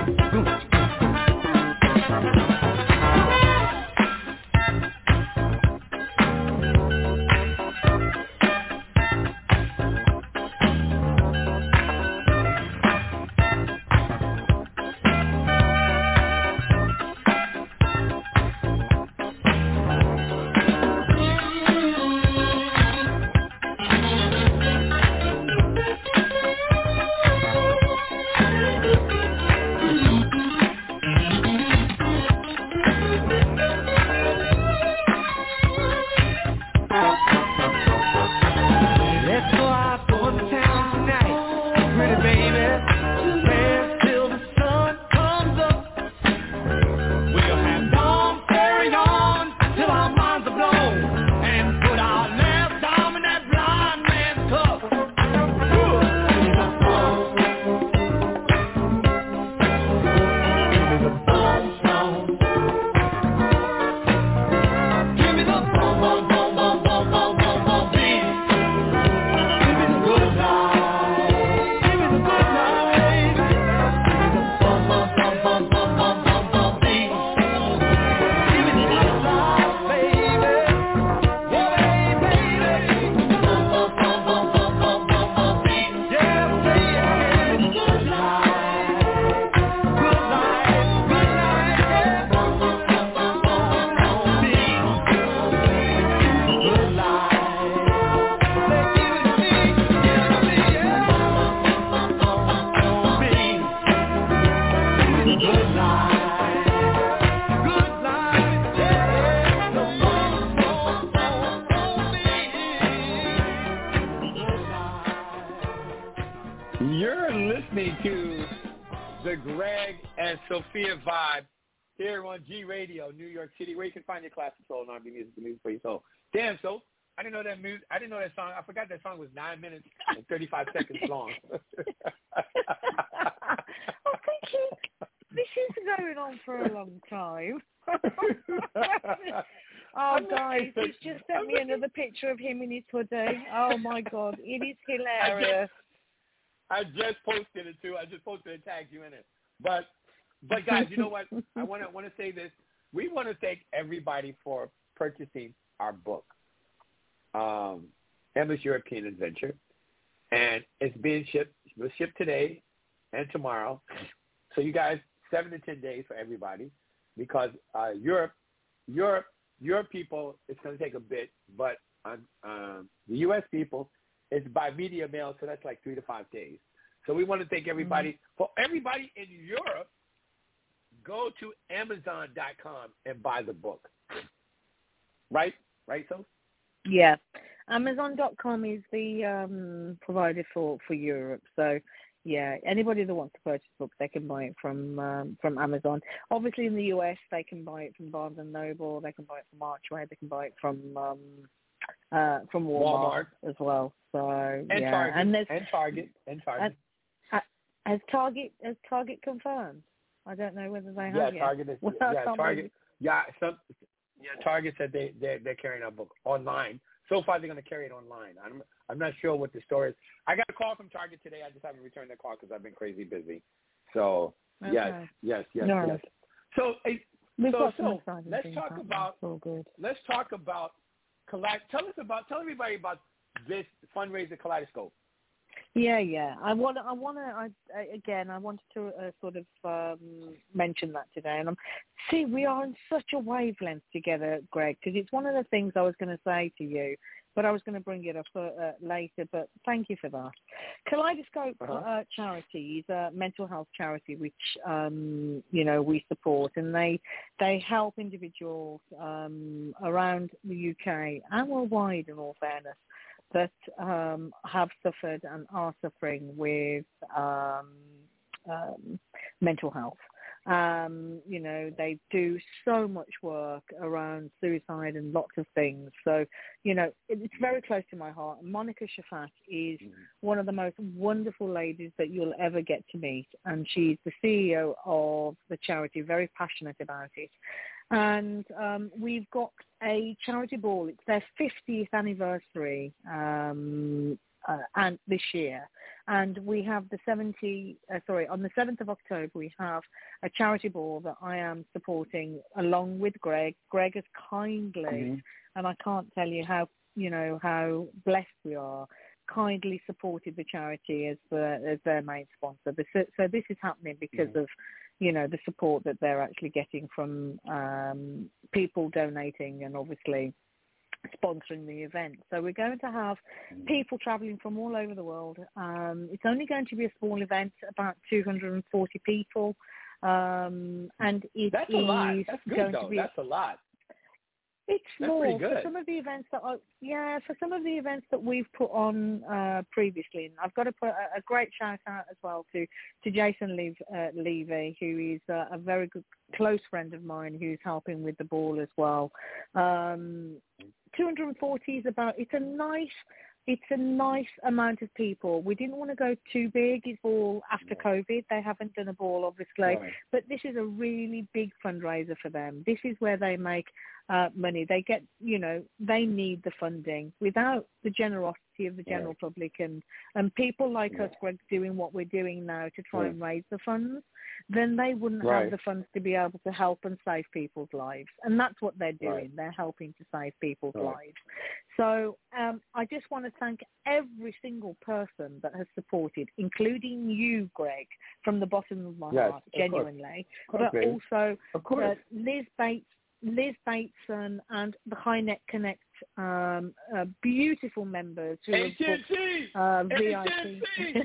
Let's go out on the town tonight, pretty baby. Dance till the sun comes up. We'll have dawn, carry on till our minds are blown, and put our last dime in that blind man's cup. Give me the phone. Give me the phone, phone. Give me the phone, phone, phone, phone, phone, phone, phone, phone, beat. Give me the good life. Give me the good life. Give me the phone, phone, phone, phone, phone, phone, phone, phone, beat. Give me the good life, baby. Yeah, baby. Phone, phone, phone, phone, phone, phone, phone, phone, beat. Yeah, baby. Good life. Good life. Good life. Yeah. Phone, phone, phone, phone, phone, phone, beat. Good life. Say, give it to me. Give it to me. Yeah. Phone, phone, phone, phone, phone, beat. Good life. Good life. Yeah. Phone, phone, phone, phone, beat. Good life. You're listening to the Greg and Sophia Vibe here on G Radio, New York City, where you can find your classic soul and R and B music, the music for your soul. Damn, so I didn't know that music. I didn't know that song. I forgot that song was nine minutes and thirty-five seconds long. I'm thinking, this is going on for a long time. Oh, guys, he's just sent me another picture of him in his hoodie. Oh, my God. It is hilarious. I just posted it too. I just posted and tagged you in it. But, but guys, you know what? I want to want to say this. We want to thank everybody for purchasing our book, um, Endless European Adventure, and it's being shipped. We'll ship today and tomorrow. So you guys, seven to ten days for everybody, because uh, Europe, Europe, Europe people, it's going to take a bit, but on uh, the U S people, it's by media mail, so that's like three to five days. So we want to thank everybody. Mm-hmm. For everybody in Europe, go to Amazon dot com and buy the book. Right? Right, so? Yeah. Amazon dot com is the um, provider for, for Europe. So, yeah, anybody that wants to purchase books, they can buy it from um, from Amazon. Obviously, in the U S, they can buy it from Barnes and Noble. They can buy it from Archway. They can buy it from um, uh, from Walmart, Walmart as well. So, and yeah. Target. And, there's, and Target. And Target. Has, has Target has Target confirmed? I don't know whether they have yeah, yet. Target is, well, yeah, Target. Yeah, some, yeah, Target said they, they're, they're carrying our book online. So far, they're going to carry it online. I'm I'm not sure what the story is. I got a call from Target today. I just haven't returned the call because I've been crazy busy. So, okay. yes, yes, yes, no. yes. So, hey, We've so, got so some let's talk happening. about, so good. let's talk about, tell us about, tell everybody about this fundraiser, Kaleidoscope. Yeah, yeah. I want, I want to. I, I, again, I wanted to uh, sort of um, mention that today. And I'm, see, we are on such a wavelength together, Greg, because it's one of the things I was going to say to you, but I was going to bring it up uh, later. But thank you for that. Kaleidoscope uh-huh. uh, Charity is a mental health charity which um, you know we support, and they they help individuals um, around the U K and worldwide, in all fairness, that um, have suffered and are suffering with um, um, mental health. Um, you know, they do so much work around suicide and lots of things. So, you know, it, it's very close to my heart. Monica Shafat is one of the most wonderful ladies that you'll ever get to meet. And she's the C E O of the charity, very passionate about it. And um, we've got a charity ball. It's their fiftieth anniversary um, uh, and this year. And we have the seventy, uh, sorry, on the seventh of October, we have a charity ball that I am supporting along with Greg. Greg has kindly, mm-hmm. and I can't tell you how, you know, how blessed we are, kindly supported the charity as the, as their main sponsor. So, so this is happening because mm-hmm. of, you know, the support that they're actually getting from um, people donating and obviously sponsoring the event. So we're going to have people travelling from all over the world. Um, it's only going to be a small event, about two hundred forty people. Um, and it That's is a lot. That's good, going though. to be... That's a lot. It's That's small. pretty good. For some of the events that are, yeah, for some of the events that we've put on uh, previously, and I've got to put a, a great shout out as well to to Jason Levy, uh, Levy who is uh, a very good close friend of mine who's helping with the ball as well. Um, two hundred forty is about. It's a nice. It's a nice amount of people. We didn't want to go too big. It's all after COVID. They haven't done a ball, obviously. Right. But this is a really big fundraiser for them. This is where they make uh, money. They get, you know, they need the funding. Without the generosity of the general right. public and, and people like yeah. us, Greg, doing what we're doing now to try right. and raise the funds, then they wouldn't right. have the funds to be able to help and save people's lives. And that's what they're doing. Right. They're helping to save people's right. lives. So um, I just want to thank every single person that has supported, including you, Greg, from the bottom of my yes, heart, genuinely. Of course. But also of course. Uh, Liz Bates, Liz Bateson and the HighNet Connect um, uh, beautiful members who H N C! have booked uh, V I P.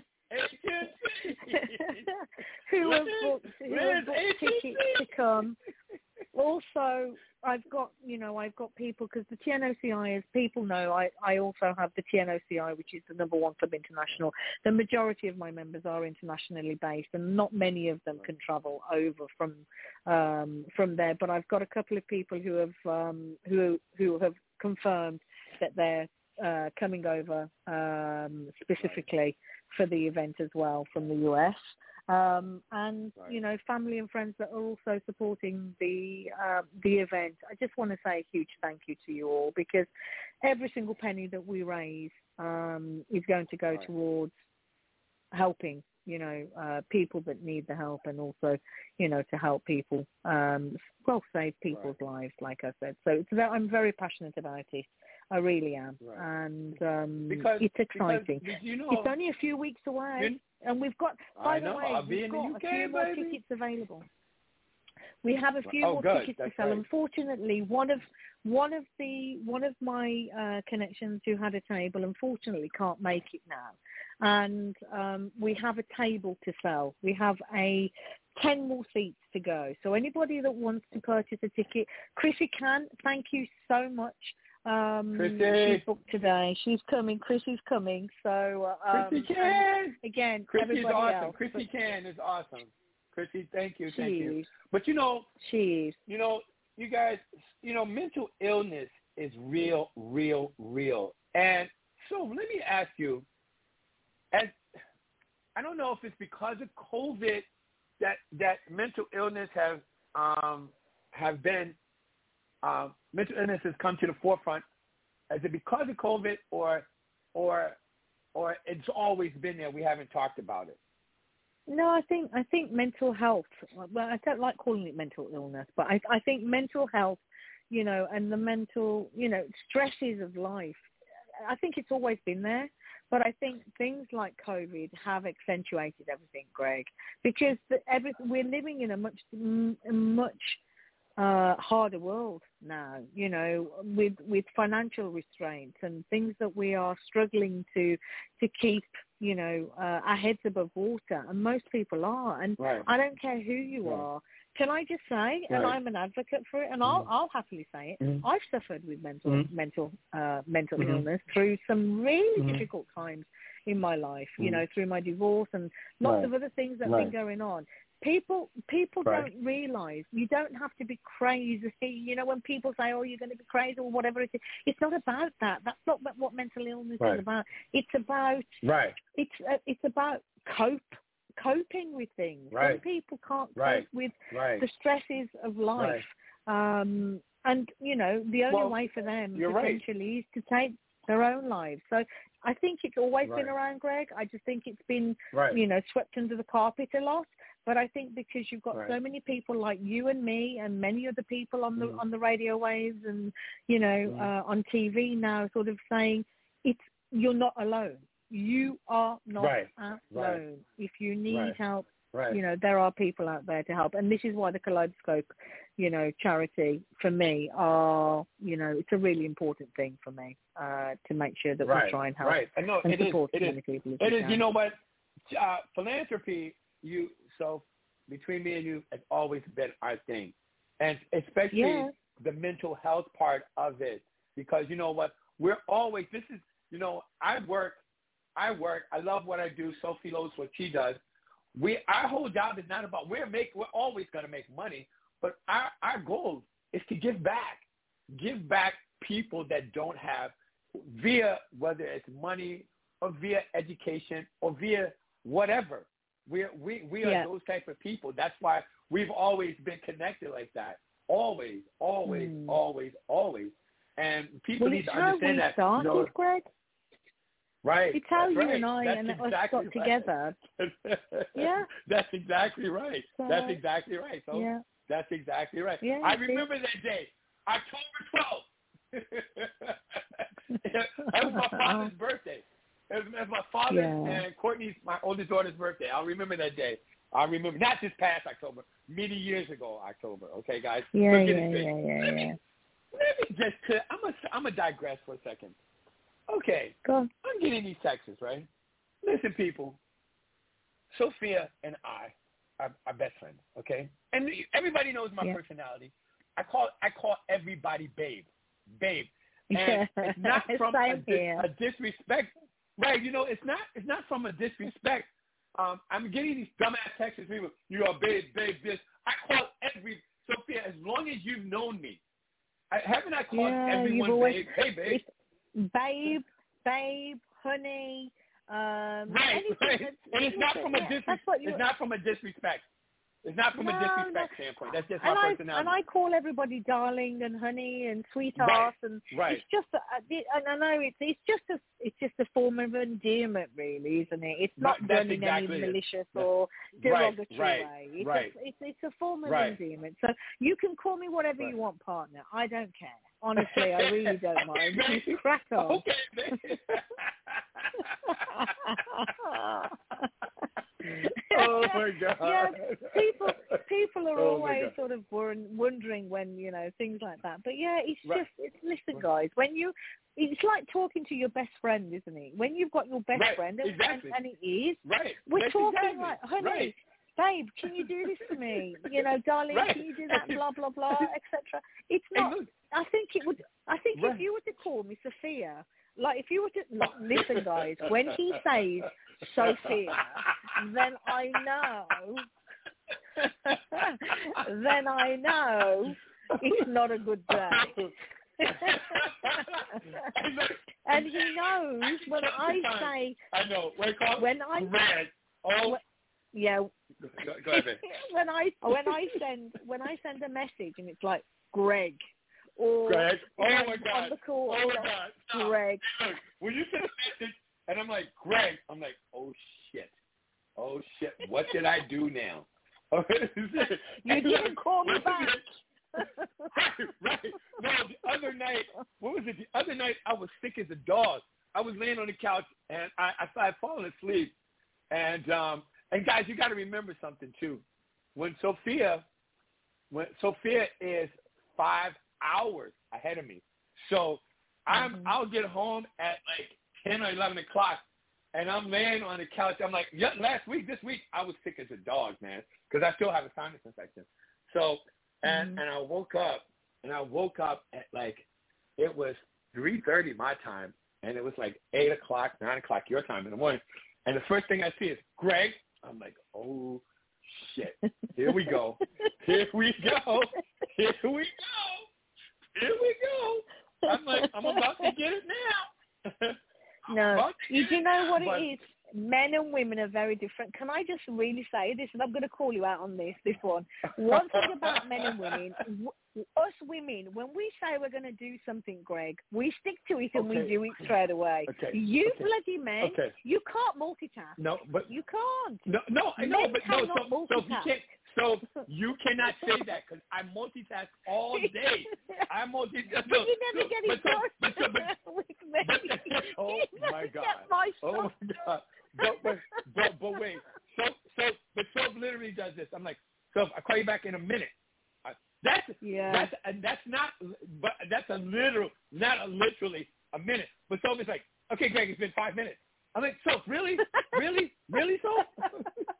who have booked, who have booked tickets to come. Also, I've got, you know, I've got people, because the T N O C I, as people know, I, I also have the T N O C I, which is the number one club international. The majority of my members are internationally based, and not many of them can travel over from um, from there. But I've got a couple of people who have um, who who have confirmed that they're uh, coming over um, specifically for the event as well from the U S. Um, and, right. you know, family and friends that are also supporting the uh, the event. I just want to say a huge thank you to you all, because every single penny that we raise um, is going to go right. towards helping, you know, uh, people that need the help, and also, you know, to help people, um, well, save people's right. lives, like I said. So it's very, I'm very passionate about it. I really am. Right. And um, because, it's exciting. Because, you know, it's only a few weeks away. And we've got, by I the know, way, I'll we've be got in the U K, a few more baby. tickets available. We have a few oh, more good. tickets That's to sell. right. Unfortunately, one of one of the one of my uh, connections who had a table unfortunately can't make it now, and um, we have a table to sell. We have a ten more seats to go. So anybody that wants to purchase a ticket, Chrissy can. Thank you so much. Um, Chrissy. She's booked today. She's coming. Chrissy's coming. So um, Chrissy Can. Again, Chrissy's everybody awesome. else. Chrissy Can is awesome. Chrissy, thank you, thank She you. is. But you know, She is. you know, you guys, you know, mental illness is real, real, real. And so let me ask you, as I don't know if it's because of COVID that that mental illness have um, have been um, mental illness has come to the forefront. Is it because of COVID, or or or it's always been there? We haven't talked about it. No, I think I think mental health. Well, I don't like calling it mental illness, but I, I think mental health, you know, and the mental, you know, stresses of life. I think it's always been there, but I think things like COVID have accentuated everything, Greg, because the, every, we're living in a much a much uh, harder world now, you know, with with financial restraints and things that we are struggling to to keep, you know, uh, our heads above water, and most people are. And right. I don't care who you right. are. Can I just say, right. and I'm an advocate for it, and I'll mm-hmm. I'll happily say it. Mm-hmm. I've suffered with mental mm-hmm. mental uh, mental mm-hmm. illness through some really mm-hmm. difficult times in my life. Mm-hmm. You know, through my divorce and lots right. of other things that have right. been going on. People people right. don't realise you don't have to be crazy. You know, when people say, "Oh, you're going to be crazy" or whatever it is, it's not about that. That's not what mental illness right. is about. It's about right. It's uh, it's about cope coping with things. Right. Some people can't right. cope with right. the stresses of life, right. um, and you know the only well, way for them right. potentially is to take their own lives. So I think it's always right. been around, Greg. I just think it's been right. you know swept under the carpet a lot. But I think because you've got right. so many people like you and me and many other people on the mm. on the radio waves and you know mm. uh, on T V now, sort of saying it's you're not alone. You are not right. alone. Right. If you need right. help, right. you know there are people out there to help, and this is why the Kaleidoscope, you know, charity for me are you know it's a really important thing for me uh, to make sure that right. we try and help right. and, no, and it support is, as it many is. people as It we is. can. You know what? Uh, philanthropy. You so. Between me and you, it's always been our thing, and especially yeah. the mental health part of it. Because you know what, we're always. This is, you know, I work, I work. I love what I do. Sophie loves what she does. We, our whole job is not about we're make. We're always going to make money, but our our goal is to give back, give back people that don't have, via whether it's money or via education or via whatever. We we we are yeah. those type of people. That's why we've always been connected like that. Always, always, mm. always, always. And people well, need to how understand we that. Started, you know, Greg. Right. It's how that's you right. and I that's and exactly us got right. together. yeah. That's exactly right. So, that's exactly right. So yeah. that's exactly right. Yeah, I remember see? that day, October twelfth. That was my father's birthday. It was my father's yeah. and Courtney's, my oldest daughter's birthday. I'll remember that day. I remember, not this past October, many years ago October. Okay, guys? Yeah, Look at yeah, it yeah, yeah, let me, yeah. Let me just, I'm going I'm to digress for a second. Okay, Go on. I'm getting these texts, right? Listen, people, Sophia and I are, are best friends, okay? And everybody knows my yeah. personality. I call I call everybody babe, babe. And it's not from a, dis, a disrespect. Right, you know, it's not it's not from a disrespect. Um, I'm getting these dumbass texts from people. You are babe, babe, this. I call every Sophia as long as you've known me. I, haven't I called yeah, everyone always, babe? Hey, babe, babe, babe, honey. Um, right, right. And it's not from a yeah, disrespect. It's not from a disrespect. It's not from no, a disrespect no. standpoint. That's just and my I, personality. And I call everybody darling and honey and sweetheart, right. and right. it's just, a, and I know it's it's just a it's just a form of endearment, really, isn't it? It's not right. done That's in exactly any it. malicious That's, or derogatory right. way. It's, right. a, it's it's a form of right. endearment. So you can call me whatever right. you want, partner. I don't care. Honestly, I really don't mind. Okay, Crack on. Okay, babe. Oh my God! Yeah, people people are oh always sort of wondering and when, you know, things like that. But yeah, it's Right. just, it's, listen, guys, when you, it's like talking to your best friend, isn't it? When you've got your best Right. friend, and, Exactly. and, and it is, Right. we're That's talking exactly. like, honey, Right. babe, can you do this for me? You know, darling, Right. can you do that? Blah blah blah, et cetera. It's not. Hey, look. I think it would. I think Right. if you were to call me Sophia, like if you were to look, listen, guys, when he says Sophia, then I know. then I know it's not a good day. And he knows when I say. I know. Wait, call when I. Red. Oh. When, yeah. Go, go ahead, babe. when I when I send when I send a message and it's like Greg or Greg. Oh I'm my God. on the call, Oh my God. Stop. Greg. Look, when you send a message and I'm like Greg, I'm like, oh shit, oh shit, what did I do now? You didn't call me back. right, right. No, the other night, what was it? The other night I was sick as a dog. I was laying on the couch and I, I started falling asleep. And um, and guys, you got to remember something too. When Sophia, when Sophia is five hours ahead of me, so I'm mm-hmm. I'll get home at like ten or eleven o'clock, and I'm laying on the couch. I'm like, yeah, last week, this week, I was sick as a dog, man, because I still have a sinus infection. So and mm-hmm. and I woke up, and I woke up at like it was three thirty my time, and it was like eight o'clock, nine o'clock your time in the morning. And the first thing I see is Greg. I'm like, oh, shit. Here we go. Here we go. Here we go. Here we go. I'm like, I'm about to get it now. No. You do know now. what but, it is? Men and women are very different. Can I just really say this? And I'm going to call you out on this, this one. One thing about men and women, w- us women, when we say we're going to do something, Greg, we stick to it and okay. we do it straight away. Okay. You okay. bloody men, okay. you can't multitask. No, but you can't. No, no, I know, men but no. So, so you can't. So you cannot say that because I multitask all day. I multitask. But you never get it done but, so, but, but, with me. But, oh you my God! My oh my God! But, but but but wait. So so but Soph literally does this. I'm like, Soph, I'll call you back in a minute. Uh, that's yeah. That's and that's not. But that's a literal, not a literally a minute. But Soph is like, okay, Greg, it's been five minutes. I'm like, Soph, really, really, really, Soph?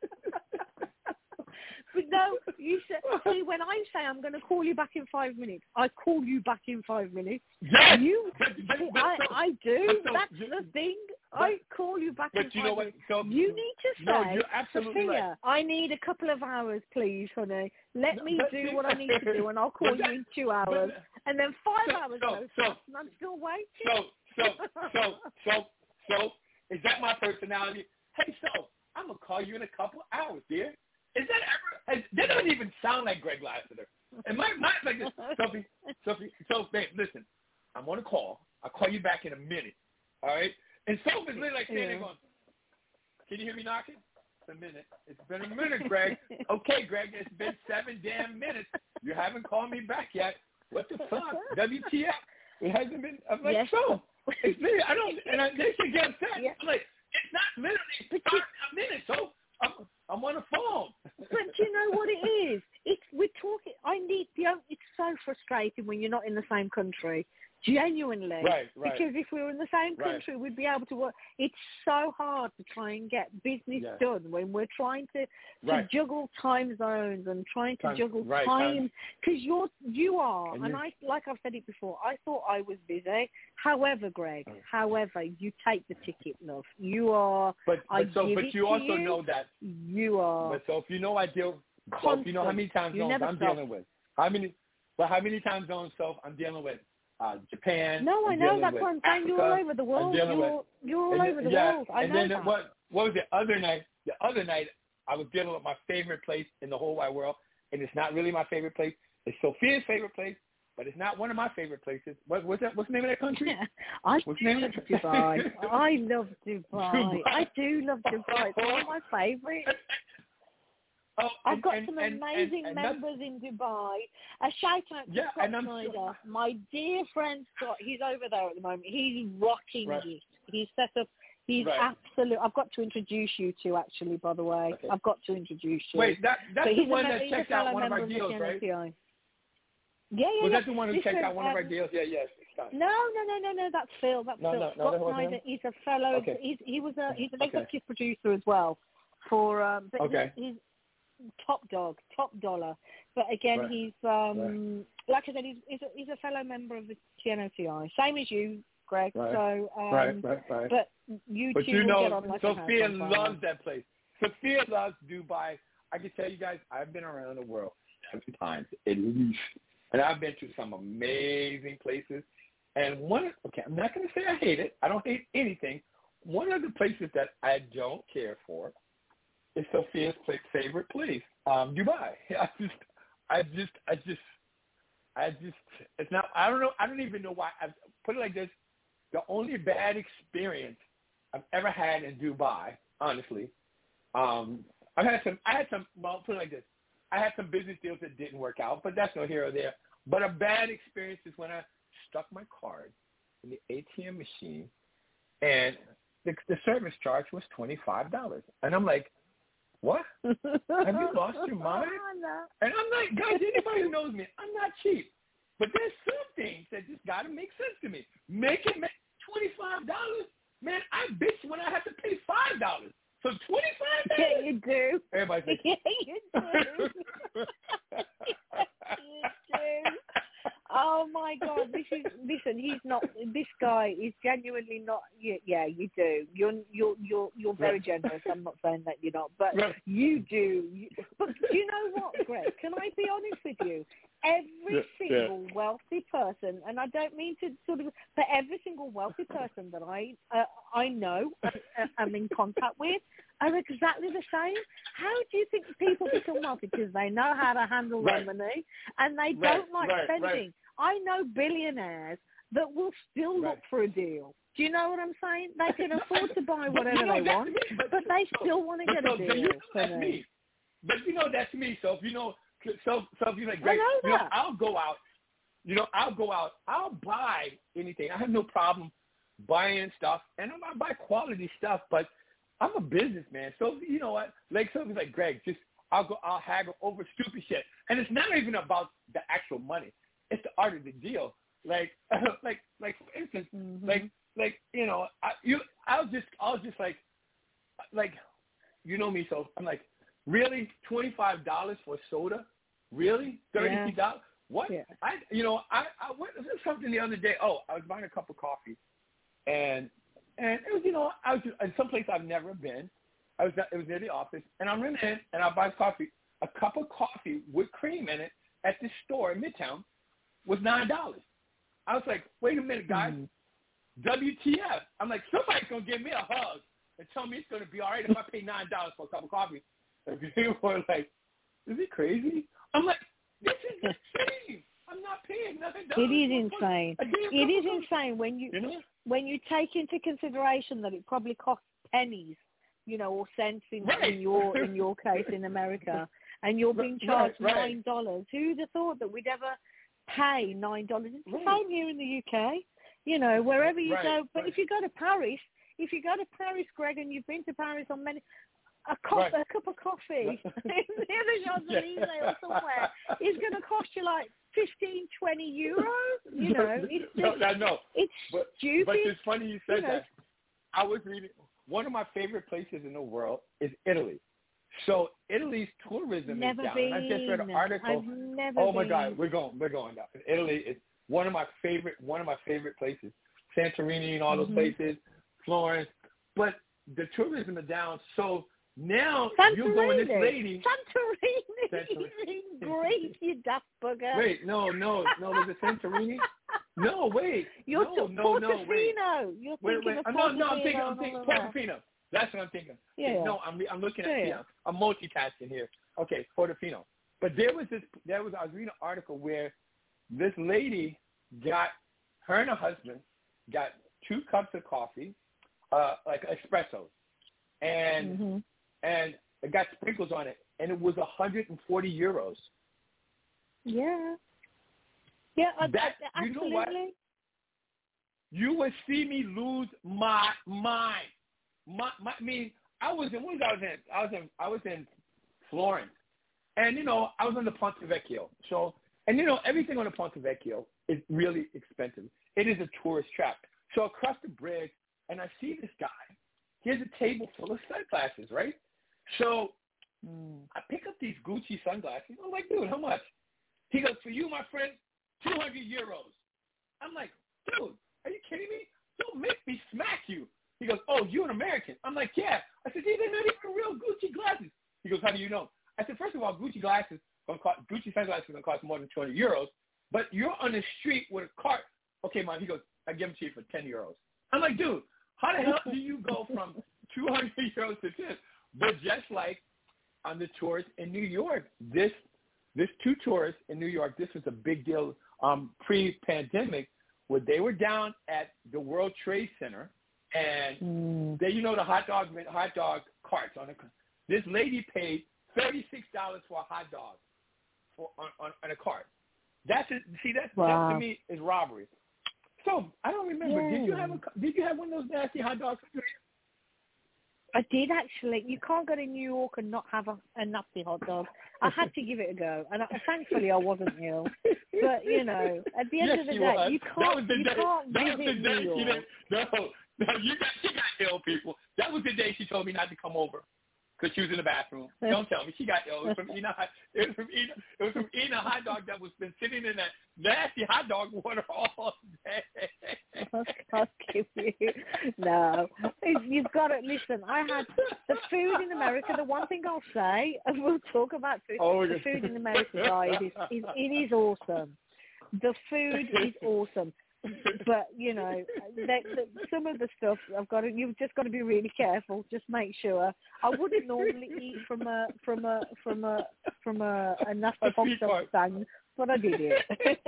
But no, you said, see, when I say I'm going to call you back in five minutes, I call you back in five minutes. Yes! You, but, but, but, I, so, I do. so, That's you, the thing. but, I call you back in but you five know what? minutes. So, you need to no, say, you're absolutely Sophia, right. I need a couple of hours, please, honey. Let No, me but, do what I need to do, and I'll call that, you in two hours. But, and then five so, hours so, goes so, past, and I'm still waiting. So, so, so, so, so, is that my personality? Hey, so, I'm going to call you in a couple hours, dear. Is that ever? Has, that doesn't even sound like Greg Lassiter. And my mind's like this. Sophie, Sophie, so, babe, listen. I'm on a call. I'll call you back in a minute. All right? And Sophie's literally like standing there going, can you hear me knocking? It's a minute. It's been a minute, Greg. Okay, Greg, it's been seven damn minutes. You haven't called me back yet. What the fuck? W T F? It hasn't been. I'm like, yes. so. It's me. I don't, and I, they should get upset. Yes. I'm like, it's not literally five a minute, so I'm, I'm on the phone. But do you know what it is? It's we're talking. I need the. It's so frustrating when you're not in the same country. Genuinely, right, right. Because if we were in the same country, right. we'd be able to work. It's so hard to try and get business yeah. done when we're trying to, to right. juggle time zones and trying to time, juggle right, time. Because you're you are, and, and you, I like I've said it before. I thought I was busy. However, Greg, oh. however, you take the ticket, love. You are. But but, I so, give but it you to also you. know that. You are. But so if you know I deal. Constant. So if you know how many time zones I'm stop. dealing with. How many? Well, how many time zones? So I'm dealing with. Uh, Japan. No, I I'm know. That's what I'm saying. You're all over the world. You're, with, you're all over the yeah, world. I and know then that. What, what was the other night? The other night, I was dealing with my favorite place in the whole wide world, and it's not really my favorite place. It's Sophia's favorite place, but it's not one of my favorite places. What, what's that? What's the name of that country? Yeah, I what's the name love of that? Dubai. I love Dubai. Dubai. I do love Dubai. It's one of my favorites. Oh, I've and, got and, some and, amazing and, and members in Dubai. A shout out to yeah, Scott and I'm Snyder. sure. My dear friend Scott, he's over there at the moment. He's rocking right. it. He's set up. He's right. absolute. I've got to introduce you to actually, by the way. Okay. I've got to introduce you. Wait, that, that's so the he's one a, that he's checked a out one of our member deals, of right? the N S C I. Yeah, yeah, Was yeah. that the one who Listen, checked out one um, of our deals? Yeah, yes. No, no, no, no, no. That's Phil. That's No, Phil. no, no, Scott that wasn't Snyder. him? He's a fellow. Okay. He's he was a he's an Okay. executive producer as well for. Um, but Okay. he's, he's top dog, top dollar. But again, Right. he's um like I said, he's he's a, he's a fellow member of the T N O T I, same as you, Greg. Right. So um, Right, right, right. But you But two you will know, get on like a Sophia house on fire. loves that place. Sophia loves Dubai. I can tell you guys, I've been around the world seven times at least, and I've been to some amazing places. And one, okay, I'm not going to say I hate it. I don't hate anything. One of the places that I don't care for is Sophia's favorite place, um, Dubai. I just, I just, I just, I just, it's not. I don't know. I don't even know why. I put it like this: the only bad experience I've ever had in Dubai, honestly. Um, I've had some. I had some. Well, put it like this: I had some business deals that didn't work out, but that's no here or there. But a bad experience is when I stuck my card in the A T M machine, and the, the service charge was twenty-five dollars, and I'm like, "What? Have you lost your mind?" And I'm like, guys, anybody who knows me, I'm not cheap, but there's some things that just got to make sense to me. Make it make twenty-five dollars, man. I bitch when I have to pay five dollars. So twenty-five dollars? Yeah, you do. Everybody thinks. Yeah, you do. you do. Oh my God! This is listen. He's not. This guy is genuinely not. Yeah, yeah you do. You're you're you're you're very generous. I'm not saying that you're not, but Right. you do. You, but do you know what, Greg? Can I be honest with you? Every Yeah, single wealthy person, and I don't mean to sort of, but every single wealthy person that I uh, I know, uh, I'm in contact with, are exactly the same. How do you think people become wealthy? Because they know how to handle Right. their money, and they Right, don't like right, spending. right. I know billionaires that will still look Right. for a deal. Do you know what I'm saying? They can afford to buy But whatever you know, they that's want, me, but, but they so, still want to but get so, a so deal. you know for that's me. me. But you know that's me. So if you know, so so if you're like, I great, know you know, that. I'll go out. You know, I'll go out. I'll buy anything. I have no problem buying stuff, and I buy quality stuff. But I'm a businessman, so you know what? Like something's like, Greg, just I'll go. I'll haggle over stupid shit, and it's not even about the actual money. It's the art of the deal. Like, like, like for instance, Mm-hmm. like, like you know, I, you, I'll just, I'll just like, like, you know me, so I'm like, really, twenty-five dollars for a soda? Really, thirty dollars? What? Yeah. I, you know, I, I went this is something the other day. Oh, I was buying a cup of coffee, and and it was, you know, I was in some place I've never been. I was, it was near the office, and I'm in there, and I buy coffee. A cup of coffee with cream in it at this store in Midtown was nine dollars. I was like, wait a minute, guys. Mm-hmm. W T F? I'm like, somebody's going to give me a hug and tell me it's going to be all right if I pay nine dollars for a cup of coffee. And people were like, is it crazy? I'm like, this is insane. I'm not paying nine dollars. It is insane. It is insane when you, you know? when you take into consideration that it probably costs pennies, you know, or cents in, Right. in your in your case in America, and you're being charged Right, right. nine dollars. Who'd have thought that we'd ever pay nine dollars? It's the Right. same here in the U K. You know, wherever you Right, go. But right. if you go to Paris, if you go to Paris, Greg, and you've been to Paris on many, a cup, Right. a cup of coffee in the Champs-Élysées or somewhere is going to cost you like fifteen, twenty euros. You know, it's no, just, no, no. it's But, stupid. but it's funny you said You know. that. I was reading, one of my favorite places in the world is Italy. So Italy's tourism Never is down. been. And I just read an article. I've never Oh my been. God, we're going, we're going down. Italy is one of my favorite, one of my favorite places. Santorini and all Mm-hmm. those places, Florence. But the tourism is down. So now Santorini. you're going this lady. Santorini. Santorini. in Greece, you daft bugger. Wait, no, no, no. Was it Santorini? No, wait. You're no, t- no, no, wait. Portofino. You're Wait, thinking wait. of Uh, Portofino. no, no, I'm thinking, I'm and thinking all of that. Portofino. That's what I'm thinking. Yeah, yeah. No, I'm, I'm looking at, Yeah, yeah, yeah. I'm multitasking here. Okay, Portofino. But there was this, there was, I was reading an article where this lady got, her and her husband got two cups of coffee, uh, like espresso, and, Mm-hmm. and it got sprinkles on it, and it was one hundred forty euros. Yeah. Yeah, I, That, I, you know absolutely. what? You would see me lose my mind. My, my, I mean, I was in, what was I was in? I was in, I was in Florence, and you know, I was on the Ponte Vecchio. So, And, you know, everything on the Ponte Vecchio is really expensive. It is a tourist trap. So across the bridge, and I see this guy. He has a table full of sunglasses, right? So mm. I pick up these Gucci sunglasses. I'm like, dude, how much? He goes, for you, my friend, two hundred euros. I'm like, dude, are you kidding me? Don't make me smack you. He goes, oh, you an American? I'm like, yeah. I said, they're not even real Gucci glasses. He goes, how do you know? I said, first of all, Gucci glasses gonna cost, Gucci sunglasses are gonna cost more than two hundred euros. But you're on the street with a cart. Okay, man. He goes, I give them to you for ten euros. I'm like, dude, how the hell do you go from two hundred euros to ten? But just like on the tours in New York, this this two tours in New York, this was a big deal um, pre-pandemic, where they were down at the World Trade Center, and mm. they, you know, the hot dog hot dog carts on the. This lady paid thirty-six dollars for a hot dog for on, on, on a cart. That's it. See, that wow. that to me is robbery. So I don't remember. Yeah. Did you have a Did you have one of those nasty hot dogs? I did actually. You can't go to New York and not have a, a nasty hot dog. I had to give it a go, and I, thankfully I wasn't ill. But you know, at the end yes, of the you day, was. you can't. You day. can't that visit was the New day York. She didn't, no, no, you got she got ill, people. That was the day she told me not to come over. Because she was in the bathroom. Don't tell me. She got ill. It was from eating a hot, it was from eating, it was from eating a hot dog that was been sitting in that nasty hot dog water all day. I'll give you. No. You've got to, listen, I had the food in America. The one thing I'll say, and we'll talk about food, oh, the food in America, guys, is, is, it is awesome. The food is awesome. But you know, the, the, some of the stuff I've got to, you've just got to be really careful. Just make sure. I wouldn't normally eat from a from a from a from a, a nasty hot dog stand, but I did it.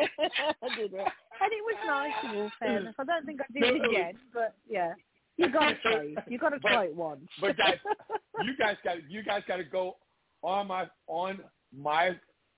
I did it, and it was nice. In all fairness, I don't think I did it again, but yeah, you got to try. You got to try it once. But guys, you guys got you guys got to go on my on my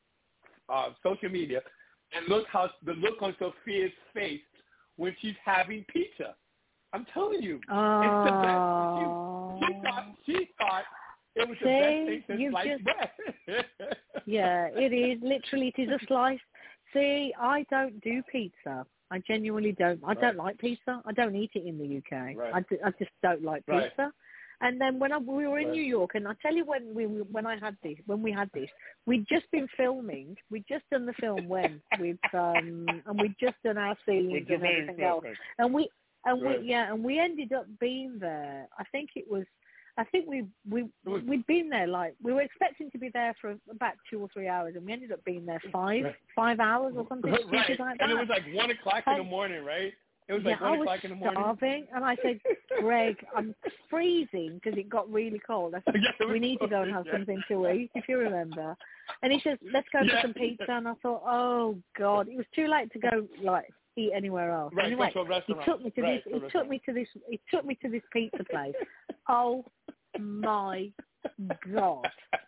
uh, social media. And look how the look on Sophia's face when she's having pizza. I'm telling you, oh. it's the best. She, she thought she thought it was See, the best thing since sliced just, bread. Yeah, it is. Literally, it is a slice. See, I don't do pizza. I genuinely don't. I right. don't like pizza. I don't eat it in the U K. Right. I, d- I just don't like pizza. Right. And then when I, we were in right. New York, and I tell you when we when I had this, when we had this, we'd just been filming. We'd just done the film when with um, and we'd just done our scenes and everything else. And we and right. we yeah, and we ended up being there. I think it was. I think we we was, we'd been there like we were expecting to be there for about two or three hours, and we ended up being there five right. five hours or something stupid right. like that. And it was like one o'clock in and, the morning, right? It was yeah, like one I was o'clock in the morning. starving, and I said, Greg, I'm freezing because it got really cold. I said, yeah, we need to go and have yeah. something to eat, if you remember. And he says, let's go yeah. for some pizza. And I thought, oh God, it was too late to go like eat anywhere else. Right, anyway, he took me to right, this. He took me to this. He took me to this pizza place. Oh my God.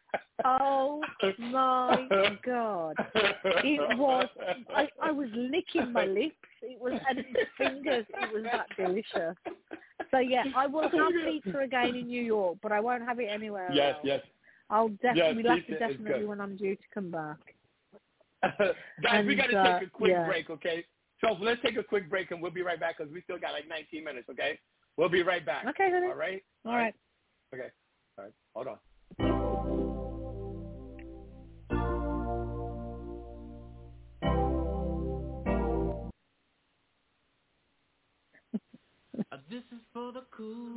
Oh my God! It was. I, I was licking my lips. It was and the fingers. It was that delicious. So yeah, I will have pizza again in New York, but I won't have it anywhere yes, else. Yes, yes. I'll definitely. Yes, we'll have to definitely when I'm due to come back. Guys, and, we got to uh, take a quick yeah. break, okay? So let's take a quick break, and we'll be right back because we still got like nineteen minutes, okay? We'll be right back. Okay, honey. All right. All, All right. right. Okay. All right. Hold on. This is for the cool.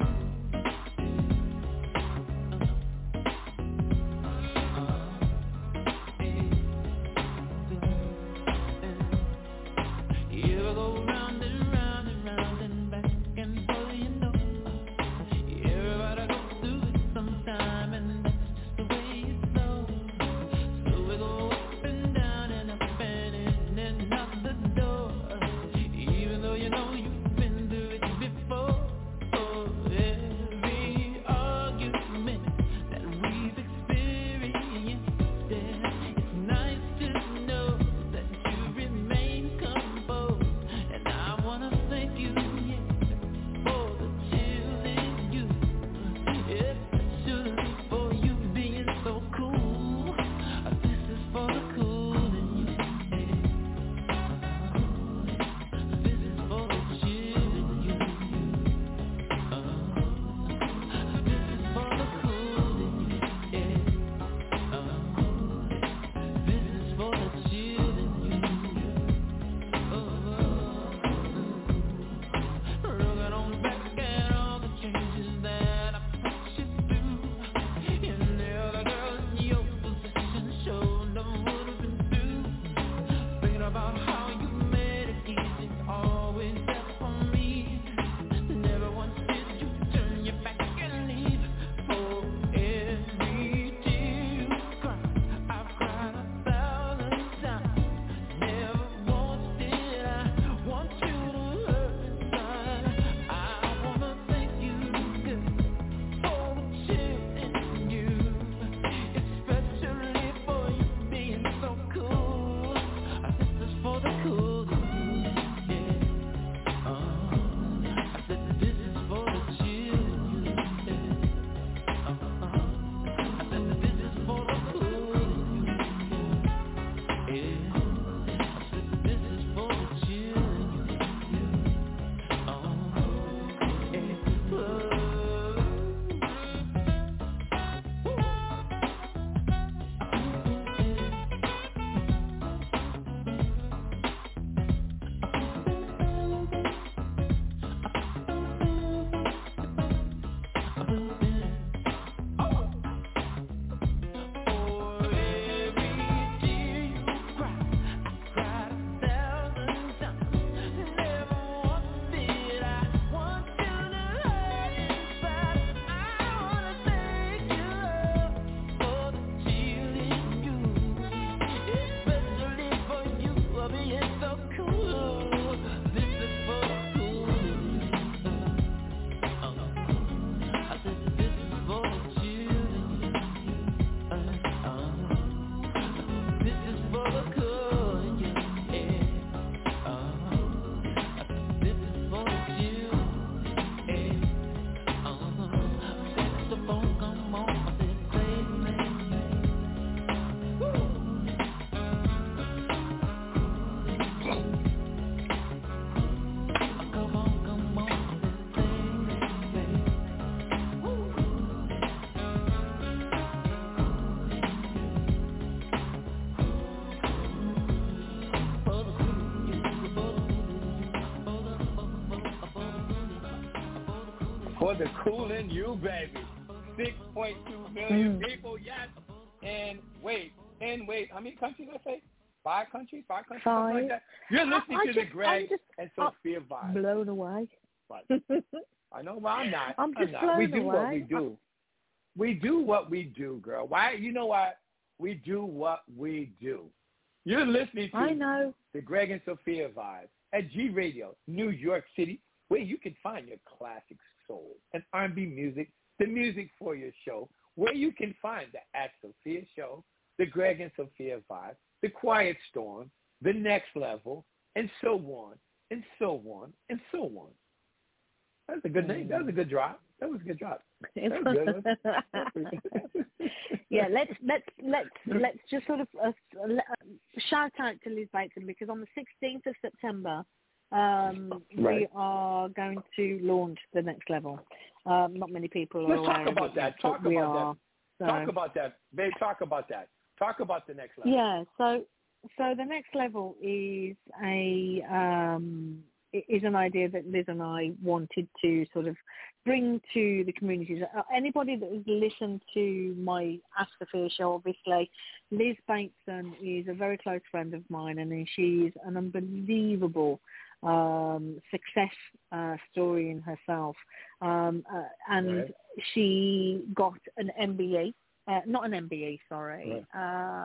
Even though you know you've been through it before, oh, yeah. for the Coolin' You, baby. six point two million Mm. people, yes. And wait, and wait, how many countries did I say? Five countries? Five countries? Five. Something like that. You're listening I, I to just, the Greg I'm just, and Sophia vibe. Blown away. Right. I know, well, I'm not. I'm just not. blown We do away. what we do. We do what we do, girl. Why? You know why? We do what we do. You're listening to I know. the Greg and Sophia vibe at G Radio, New York City, where you can find your classic soul and R and B music, the music for your show, where you can find the At Sophia Show, the Greg and Sophia vibe, the Quiet Storm, the Next Level, and so on, and so on, and so on. That's a good name. That was a good drop. That was a good drop. That was good. That was good. Yeah, let's let's let's let's just sort of uh, uh, shout out to Liz Bateson, because on the sixteenth of September, um, Right. we are going to launch the Next Level. Um, not many people are Let's aware talk of about it that. yet, Talk but we about are. that. So. Talk about that, babe. Talk about that. Talk about the Next Level. Yeah. So so the Next Level is a um, is an idea that Liz and I wanted to sort of bring to the communities. Uh, anybody that has listened to my Ask Sophia show, obviously, Liz Bateson is a very close friend of mine, and she's an unbelievable um, success uh, story in herself. Um, uh, and Right. she got an M B A, uh, not an M B A, sorry, Right.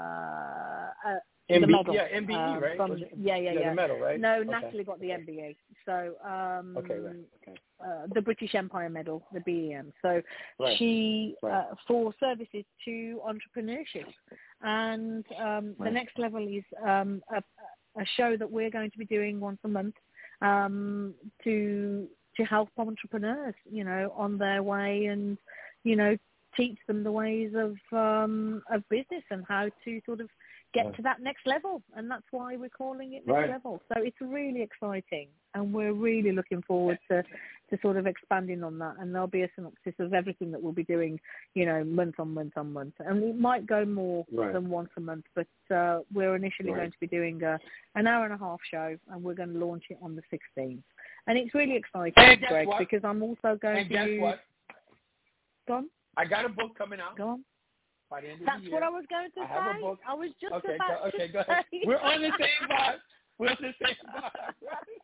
uh, uh, M B, the medal. yeah, M B E, um, right? From, Was it? yeah, yeah, yeah, yeah. the medal, right? No, okay. Natalie got the okay. M B A. So um, Okay, right. Okay. uh, the British Empire Medal, the B E M. So Right. she, Right. uh, for services to entrepreneurship. And um, the Right. Next Level is um, a, a show that we're going to be doing once a month um, to to help entrepreneurs, you know, on their way, and, you know, teach them the ways of um, of business and how to sort of get Right. to that next level. And that's why we're calling it Next Right. Level. So it's really exciting, and we're really looking forward to, to sort of expanding on that. And there'll be a synopsis of everything that we'll be doing, you know, month on month on month. And it might go more Right. than once a month, but uh, we're initially Right. going to be doing a, an hour and a half show, and we're going to launch it on the sixteenth. And it's really exciting, And guess Greg, what? because I'm also going And to guess use... what? Go on, I got a book coming out go on. by the end of That's the year. what I was going to I say. have a book. I was just Okay, about go, okay, to go ahead. say. We're on the same vibe. We're on the same vibe.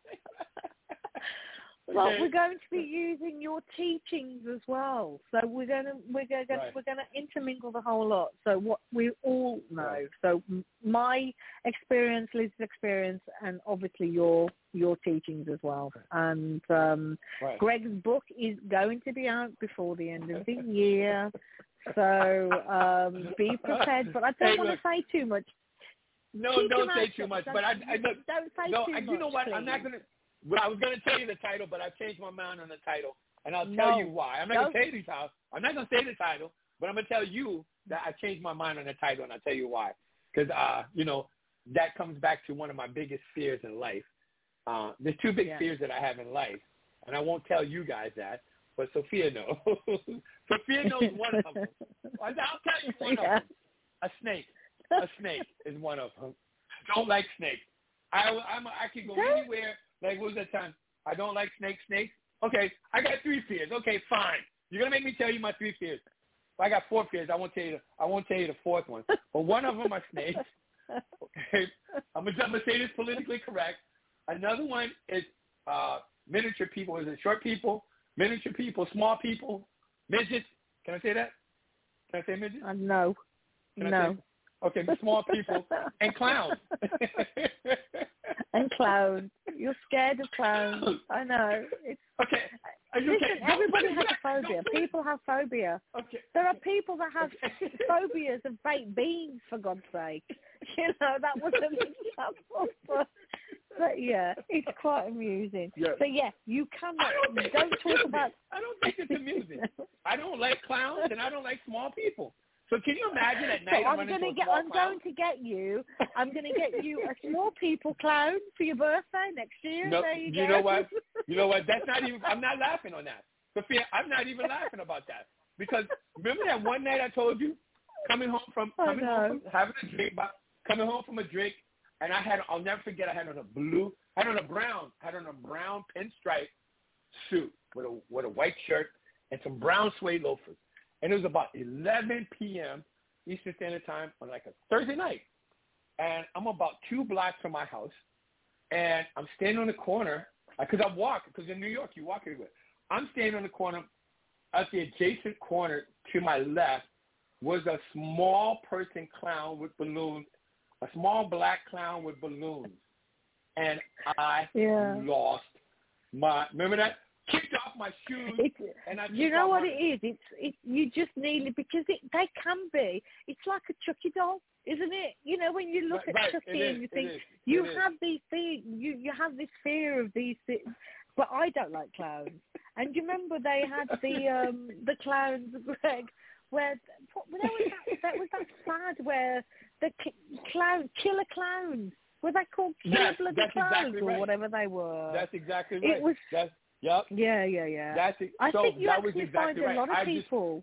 Well, Okay. we're going to be using your teachings as well. So we're going to we're going to, Right. we're going to intermingle the whole lot. So what we all know. Right. So m- my experience, Liz's experience, and obviously your your teachings as well. And um, Right. Greg's book is going to be out before the end of the year. So um, be prepared. But I don't Hey, want look. to say too much. No, Keep don't your say mouth too shut. much. Don't- But I, I look. Don't say No, too I- much. you know what? I'm not please. gonna. Well, I was gonna tell you the title, but I've changed my mind on the title, and I'll No. tell you why. I'm not Don't. gonna tell you the title. I'm not gonna say the title, but I'm gonna tell you that I changed my mind on the title, and I'll tell you why. Because uh, you know, that comes back to one of my biggest fears in life. Uh, there's two big Yeah. fears that I have in life, and I won't tell you guys that, but Sophia knows. Sophia knows one of them. I'll tell you one Yeah. of them. A snake. A snake is one of them. Don't like snakes. I I'm, I can go anywhere. Like, what was that time? I don't like snakes. Snakes. Okay, I got three fears. Okay, fine. You're gonna make me tell you my three fears. I got four fears. I won't tell you. The, I won't tell you the fourth one. But one of them are snakes. Okay, I'm gonna, I'm gonna say this politically correct. Another one is uh, miniature people. Is it short people? Miniature people, small people, midgets. Can I say that? Can I say midgets? Uh, no. Can I No. say- Okay, small people and clowns. And clowns. You're scared of clowns. I know. It's, Okay. Are you listen, okay? Don't everybody do has that. a phobia. Don't do People have phobia. it. Okay. There are people that have phobias of baked beans, for God's sake. You know, that was an example. But, but yeah, it's quite amusing. Yeah. So yeah, you cannot, I don't, think don't it's talk amusing. about... I don't think it's amusing. I don't like clowns and I don't like small people. So can you imagine at night So I'm I'm running going to into a get. small I'm clown? going to get you. I'm going to get you a small people clown for your birthday next year. No, there you, you go. know what? You know what? That's not even. I'm not laughing on that, Sophia. I'm not even laughing about that because remember that one night I told you, coming home from I coming know. home from having a drink, coming home from a drink, and I had. I'll never forget. I had on a blue. I had on a brown. I had on a brown pinstripe suit with a with a white shirt and some brown suede loafers. And it was about eleven p.m. Eastern Standard Time on like a Thursday night. And I'm about two blocks from my house. And I'm standing on the corner because I walk, because in New York you walk everywhere. I'm standing on the corner. At the adjacent corner to my left was a small person clown with balloons, a small black clown with balloons. And I yeah. lost my, remember that? Kicked off my shoes. It's, and I you know what my, it is? It's it, you just need it because it, they can be. It's like a Chucky doll, isn't it? You know, when you look right, at right, Chucky is, and you think is, you have is. these things, you you have this fear of these things. But I don't like clowns. And do you remember they had the um, the clowns, Greg, where what, there was that, that was that fad where the clown killer clowns were they called killer yes, bloody that's clowns exactly or right. whatever they were? That's exactly right. It was. That's, yep. Yeah, yeah, yeah. That's it. I so think you that actually was exactly find right. a lot of I people.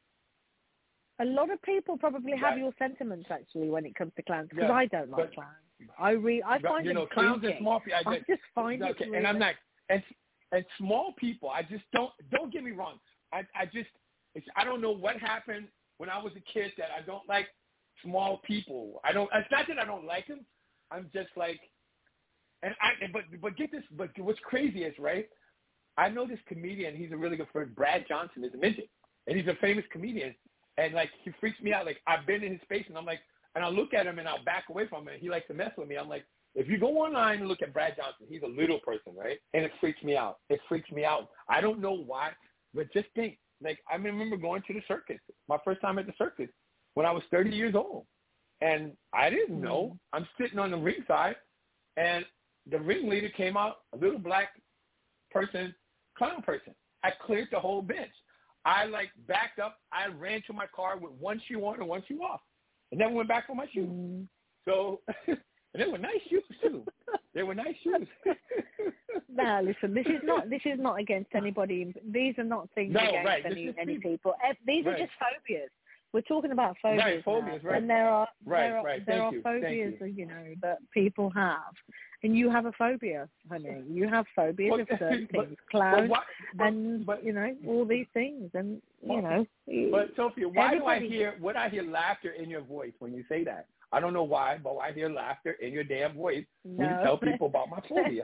Just, a lot of people probably have right. your sentiments actually when it comes to clowns because yeah, I don't like but, clowns. I re I find you them know clowns creepy. and small people. I, I just find okay, it really... and I'm not and and small people. I just don't don't get me wrong. I I just it's, I don't know what happened when I was a kid that I don't like small people. I don't. It's not that I don't like them. I'm just like, and I but but get this. But what's crazy is right. I know this comedian. He's a really good friend. Brad Johnson is a midget, and he's a famous comedian. And like he freaks me out. Like I've been in his space, and I'm like, and I look at him, and I'll back away from him. And he likes to mess with me. I'm like, if you go online and look at Brad Johnson, he's a little person, right? And it freaks me out. It freaks me out. I don't know why, but just think. Like I remember going to the circus, my first time at the circus, when I was thirty years old, and I didn't know. I'm sitting on the ringside, and the ringleader came out, a little black person, clown person. I cleared the whole bench. I like backed up. I ran to my car with one shoe on and one shoe off, and then went back for my shoes. Mm. So, and they were nice shoes too. They were nice shoes. Now, listen. This is not. This is not against anybody. These are not things no, against right. any, any people. people. These right. are just phobias. We're talking about phobias, right, phobias now. right. And there are right, there are, right. there Thank are you. phobias, Thank you. you know, that people have, and you have a phobia, honey. You have phobias well, of certain but, things, clowns, but, but, and but, you know all these things, and you well, know. But Sophia, why everybody... do I hear? What I hear laughter in your voice when you say that? I don't know why, but I hear laughter in your damn voice no. when you tell people about my phobia.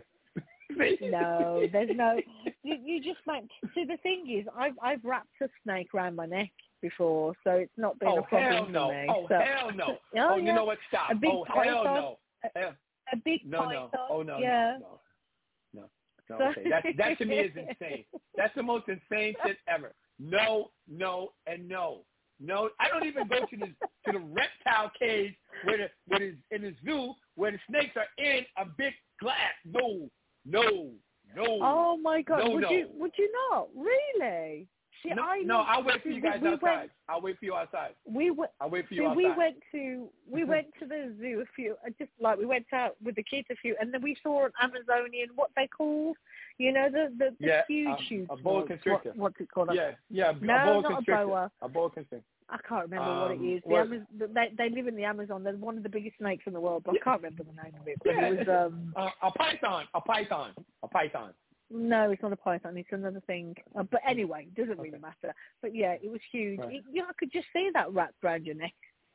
No, there's no. You, you just make. See, the thing is, I've I've wrapped a snake around my neck before, so it's not been oh, a problem hell for no. me. Oh so, hell no! oh, oh, yeah. you know what? Stop! A big oh python, hell no! Hell. A big no, python. no. Oh no, yeah. no, no, no. no okay. That that to me is insane. That's the most insane shit ever. No, no, and no. No, I don't even go to the to the reptile cage where the where the, in the zoo where the snakes are in a big glass. No, no, no. Oh my God! No, would no. you would you not really? See, no, I no. I'll wait for you guys we outside. Went, I'll wait for you outside. We w- I'll wait for you see, outside. we went to we went to the zoo a few, just like we went out with the kids a few, and then we saw an Amazonian, what they call, you know, the the, the yeah, huge, um, huge a boa constrictor. What, what's it called? Yeah, yeah, no, a boa not constrictor. a boa. A boa constrictor. I can't remember um, what it is. The what, Amaz- they they live in the Amazon. They're one of the biggest snakes in the world, but yeah. I can't remember the name of it. But yeah, it was um, uh, a python, a python, a python. No, it's not a python. It's another thing. Uh, but anyway, it doesn't okay. really matter. But yeah, it was huge. Right. It, you know, I could just see that wrapped around your neck.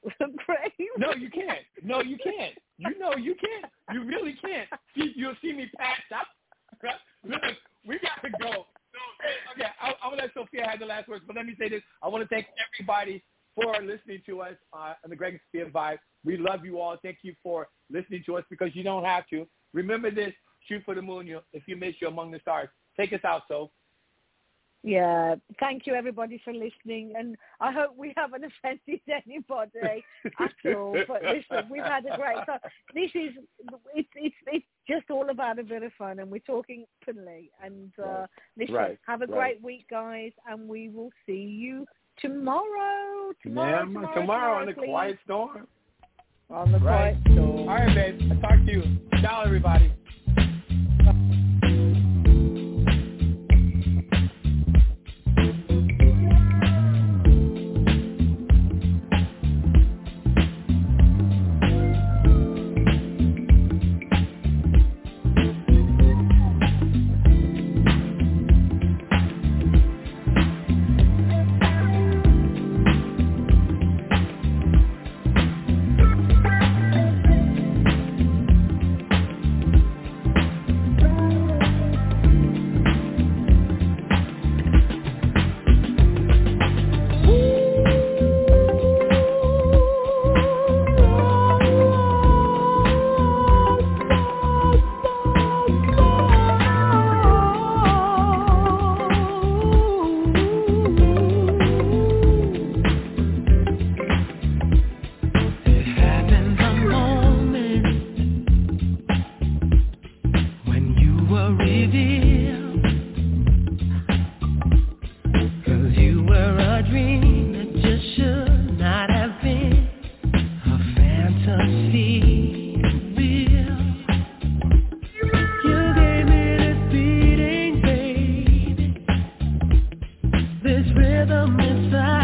No, you can't. No, you can't. You know you can't. You really can't. See, you'll see me patched up. Look, we got to go. So, okay, I, I will let Sophia have the last words, but let me say this. I want to thank everybody for listening to us uh, on the Greg and Sophia Vibe. We love you all. Thank you for listening to us because you don't have to. Remember this. Shoot for the moon. You, if you miss, you're among the stars. Take us out, so. Yeah, thank you everybody for listening, and I hope we haven't offended anybody at all. But listen, we've had a great time. This is it's it's it's just all about a bit of fun, and we're talking openly. And uh, right. listen, right. have a right. great week, guys, and we will see you tomorrow. Tomorrow, Ma'am, tomorrow, tomorrow, tomorrow on the please. Quiet Storm. On the right. Quiet Storm. All right, babe. I'll talk to you. Ciao, everybody. rhythm inside.